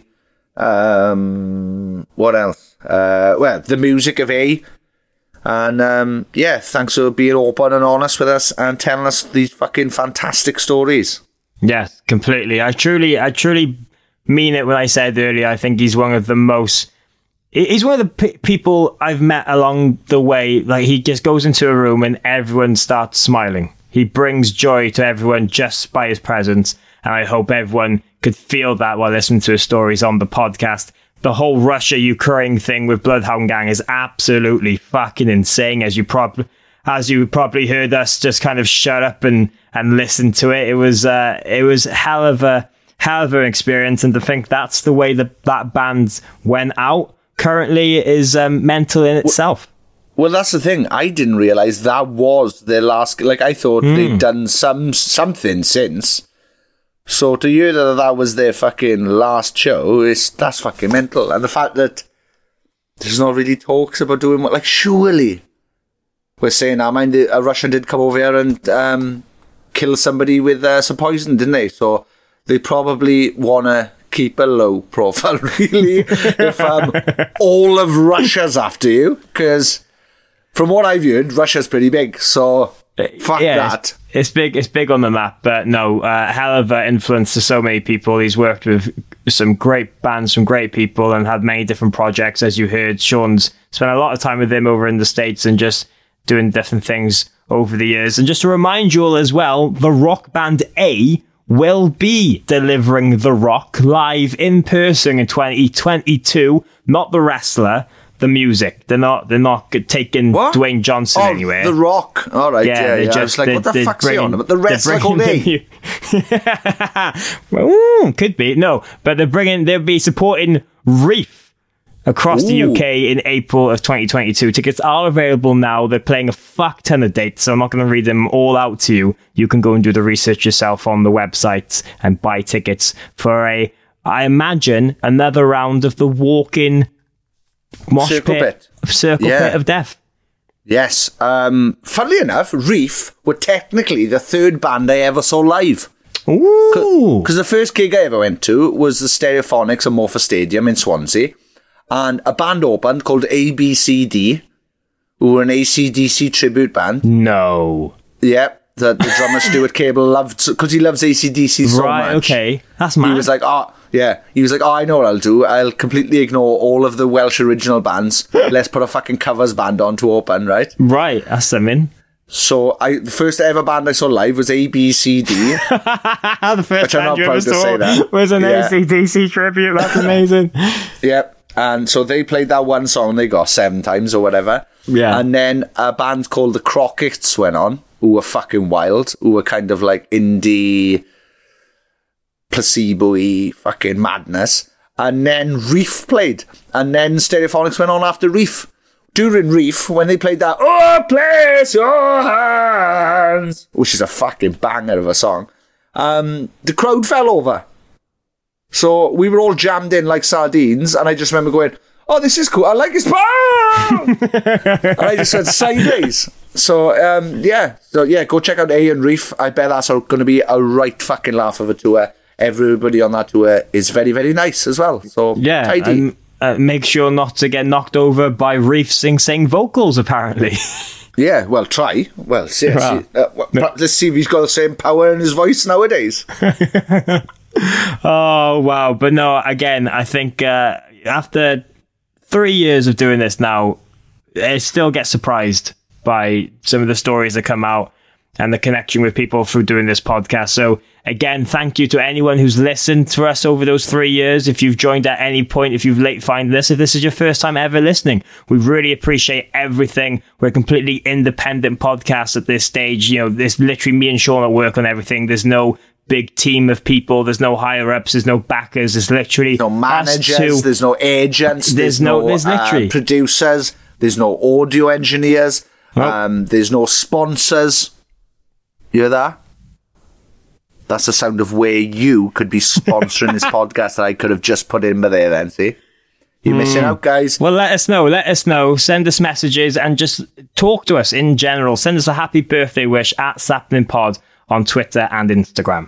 What else? The music of A. And thanks for being open and honest with us and telling us these fucking fantastic stories. Yes, completely. I truly mean it when I said earlier, I think he's one of the people I've met along the way. Like, he just goes into a room and everyone starts smiling. He brings joy to everyone just by his presence. And I hope everyone could feel that while listening to his stories on the podcast. The whole Russia-Ukraine thing with Bloodhound Gang is absolutely fucking insane, as you probably heard us just kind of shut up and listen to it. It was hell of an experience, and to think that's the way that band went out currently is mental in itself. Well, that's the thing. I didn't realise that was their last... Like, I thought they'd done something since. So to hear that was their fucking last show, that's fucking mental. And the fact that there's not really talks about doing what... Like, surely we're saying, a Russian did come over here and kill somebody with some poison, didn't they? So they probably want to keep a low profile, really, if all of Russia's after you. Because from what I've heard, Russia's pretty big. So fuck that. It's big on the map, but no, hell of an influence to so many people. He's worked with some great bands, some great people, and had many different projects. As you heard, Sean's spent a lot of time with him over in the States and just doing different things over the years. And just to remind you all as well, the Rock Band A will be delivering The Rock live in person in 2022. Not the wrestler, the music. They're not taking Dwayne Johnson anywhere. The Rock. All right. Yeah. I was like, what the fuck's he on about? The wrestler called A. Well, could be. No, but they'll be supporting Reef across the UK in April of 2022. Tickets are available now. They're playing a fuck ton of dates, so I'm not going to read them all out to you. You can go and do the research yourself on the website and buy tickets for I imagine, another round of the walk-in mosh pit of death. Yes. Funnily enough, Reef were technically the third band I ever saw live. Ooh! Because the first gig I ever went to was the Stereophonics at Morpher Stadium in Swansea. And a band opened called ABCD, who were an AC/DC tribute band. No. Yeah. The drummer Stuart Cable loved, because he loves AC/DC so much. Right, okay. That's mad. He was like, I know what I'll do. I'll completely ignore all of the Welsh original bands. Let's put a fucking covers band on to open, right? Right, that's something. So the first ever band I saw live was ABCD. The first which I'm band not you proud ever to say saw that. was an AC/DC tribute. That's amazing. Yeah. And so they played that one song they got 7 times or whatever. Yeah. And then a band called the Crockett's went on, who were fucking wild, who were kind of like indie, placebo-y fucking madness. And then Reef played. And then Stereophonics went on after Reef. During Reef, when they played that, "Oh, place your hands," which is a fucking banger of a song, the crowd fell over. So we were all jammed in like sardines, and I just remember going, "Oh, this is cool. I like this part." And I just went sideways. So, go check out A and Reef. I bet that's going to be a right fucking laugh of a tour. Everybody on that tour is very, very nice as well. So, yeah, tidy. And make sure not to get knocked over by Reef sing vocals, apparently. Yeah, well, try. Well, seriously. Let's see if he's got the same power in his voice nowadays. Oh, wow. But no, again, I think after 3 years of doing this now, I still get surprised by some of the stories that come out and the connection with people through doing this podcast. So again, thank you to anyone who's listened to us over those 3 years. If you've joined at any point, if you've late find this, if this is your first time ever listening, we really appreciate everything. We're a completely independent podcast at this stage. You know, there's literally me and Sean at work on everything. There's no big team of people. There's no higher ups. There's no backers. There's literally no managers. There's no agents. There's literally producers. There's no audio engineers. Nope. There's no sponsors. You hear that? That's the sound of where you could be sponsoring this podcast that I could have just put in there then, see? You're missing out, guys. Well, let us know. Send us messages and just talk to us in general. Send us a happy birthday wish at SapningPod on Twitter and Instagram.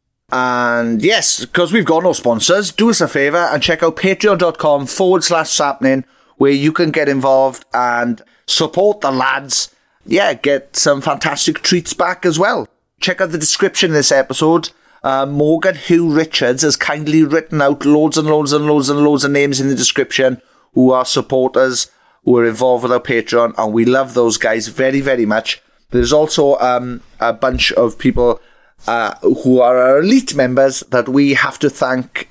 And yes, because we've got no sponsors, do us a favour and check out patreon.com/sapning, where you can get involved and support the lads. Yeah, get some fantastic treats back as well. Check out the description of this episode. Morgan Hugh Richards has kindly written out loads and loads and loads and loads of names in the description who are supporters, who are involved with our Patreon, and we love those guys very, very much. There's also a bunch of people who are our elite members that we have to thank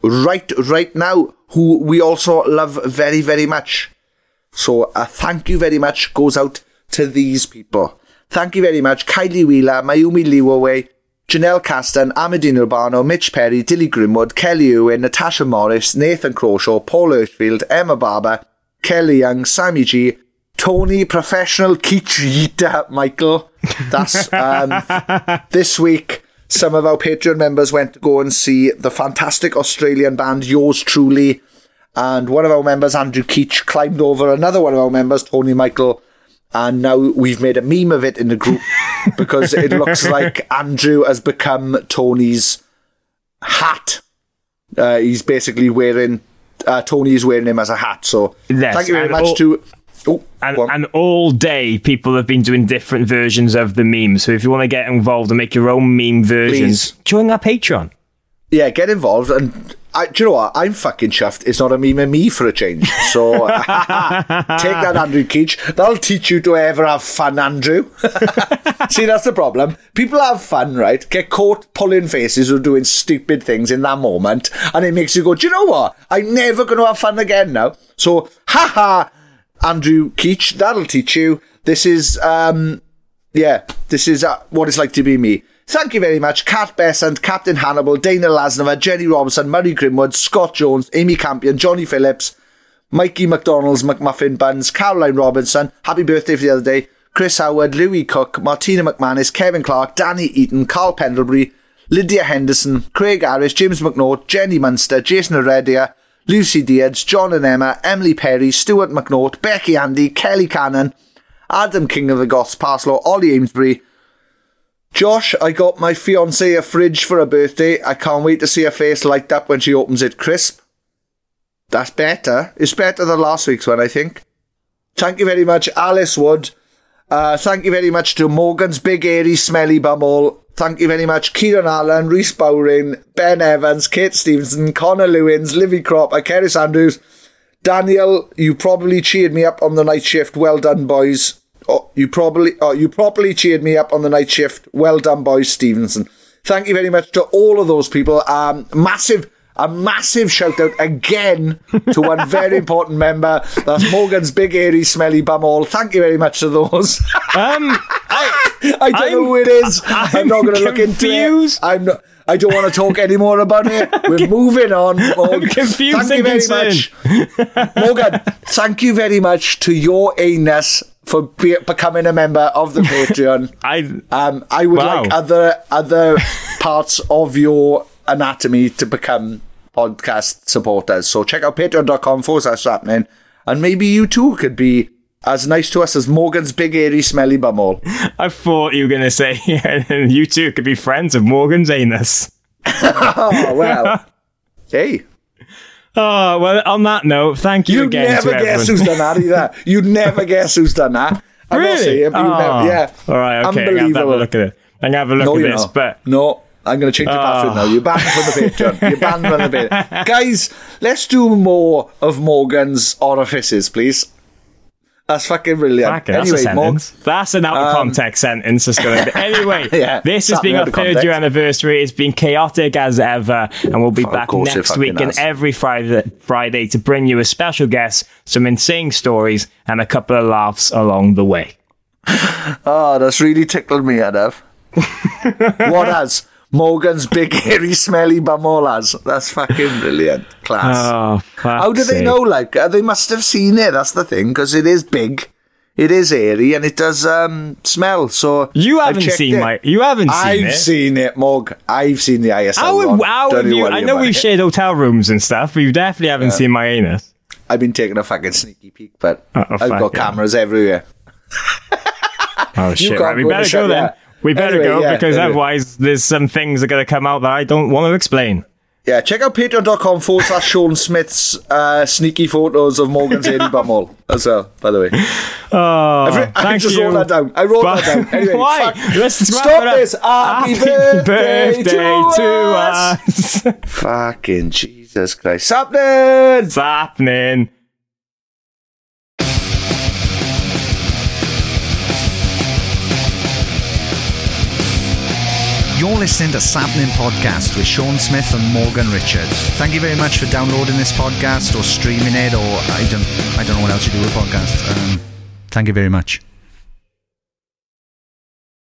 right now, who we also love very, very much. So a thank you very much goes out to these people. Thank you very much, Kylie Wheeler, Mayumi Liwaway, Janelle Caston, Amadine Urbano, Mitch Perry, Dilly Grimwood, Kelly Ewan, Natasha Morris, Nathan Crawshaw, Paul Hirschfield, Emma Barber, Kelly Young, Sammy G, Tony Professional Kichita Michael. That's this week. Some of our Patreon members went to go and see the fantastic Australian band Yours Truly, and one of our members, Andrew Keach, climbed over another one of our members, Tony Michael, and now we've made a meme of it in the group because it looks like Andrew has become Tony's hat. He's basically wearing Tony's wearing him as a hat. So thank you very much to. And all day, people have been doing different versions of the meme. So if you want to get involved and make your own meme versions, join our Patreon. Yeah, get involved. And do you know what? I'm fucking chuffed. It's not a meme of me for a change. So take that, Andrew Keach. That'll teach you to ever have fun, Andrew. See, that's the problem. People have fun, right? Get caught pulling faces or doing stupid things in that moment. And it makes you go, do you know what? I'm never going to have fun again now. So, Andrew Keach, that'll teach you. This is, this is what it's like to be me. Thank you very much, Kat Besant, Captain Hannibal, Dana Lasnova, Jenny Robinson, Murray Grimwood, Scott Jones, Amy Campion, Johnny Phillips, Mikey McDonald's McMuffin Buns, Caroline Robinson, happy birthday for the other day, Chris Howard, Louis Cook, Martina McManus, Kevin Clark, Danny Eaton, Carl Pendlebury, Lydia Henderson, Craig Harris, James McNaught, Jenny Munster, Jason Heredia, Lucy Diaz, John and Emma, Emily Perry, Stuart McNaught, Becky Andy, Kelly Cannon, Adam, King of the Goths, Parslow, Ollie Amesbury. Josh, I got my fiancée a fridge for her birthday. I can't wait to see her face light up when she opens it crisp. That's better. It's better than last week's one, I think. Thank you very much, Alice Wood. Thank you very much to Morgan's Big Airy Smelly Bumhole. Thank you very much, Kieran Allen, Rhys Bowring, Ben Evans, Kate Stevenson, Connor Lewins, Livy Cropper, Kerris Andrews. Daniel, you probably cheered me up on the night shift. Well done, boys. You properly cheered me up on the night shift. Well done, boys, Stevenson. Thank you very much to all of those people. A massive shout out again to one very important member. That's Morgan's Big Airy Smelly Bumhole. Thank you very much to those. I don't know who it is. I'm not going to look into it. I don't want to talk any more about it. We're moving on. I'm confused. Thank you very much, Morgan. Thank you very much to your anus for becoming a member of the Patreon. I would like other parts of your anatomy to become podcast supporters. So check out patreon.com/happening, and maybe you too could be as nice to us as Morgan's Big Airy Smelly Bumhole. I thought you were going to say you two could be friends of Morgan's anus. Oh, well. Hey. Oh, well, on that note, thank you again to everyone. You'd never guess who's done that either. You'd never guess who's done that. Really? Yeah. All right, okay. I'm going to have a look at it. I'm going to have a look at this. But no, I'm going to change your password now. You're banned from the Patreon. You're banned from the Patreon. Guys, let's do more of Morgan's orifices, please. That's fucking brilliant. That's a sentence. That's an out-of-context sentence. Anyway, this has been our third-year anniversary. It's been chaotic as ever, and we'll be back next week and every Friday to bring you a special guest, some insane stories, and a couple of laughs along the way. Oh, that's really tickled me, Adav. What has Morgan's Big Airy Smelly Bumhole? That's fucking brilliant. Class. Oh, how do they know? Like, they must have seen it. That's the thing, because it is big, it is airy, and it does smell. So you haven't seen it. You haven't seen it. I've seen it, Morg. I've seen the ISL. How have you? I know we've shared hotel rooms and stuff, but you definitely haven't seen my anus. I've been taking a fucking sneaky peek, but I've got cameras everywhere. Oh shit! Right, we better go then. We better go because otherwise there's some things that are going to come out that I don't want to explain. Yeah, check out patreon.com/Sean Smith's sneaky photos of Morgan's airy bumhole as well, by the way. Oh, I just wrote that down. I wrote that down. Anyway, why? Let's stop this. Happy birthday to us. us. Fucking Jesus Christ. It's happening. You're listening to Sapnin Podcast with Sean Smith and Morgan Richards. Thank you very much for downloading this podcast or streaming it, or I don't know what else you do with podcasts. Thank you very much.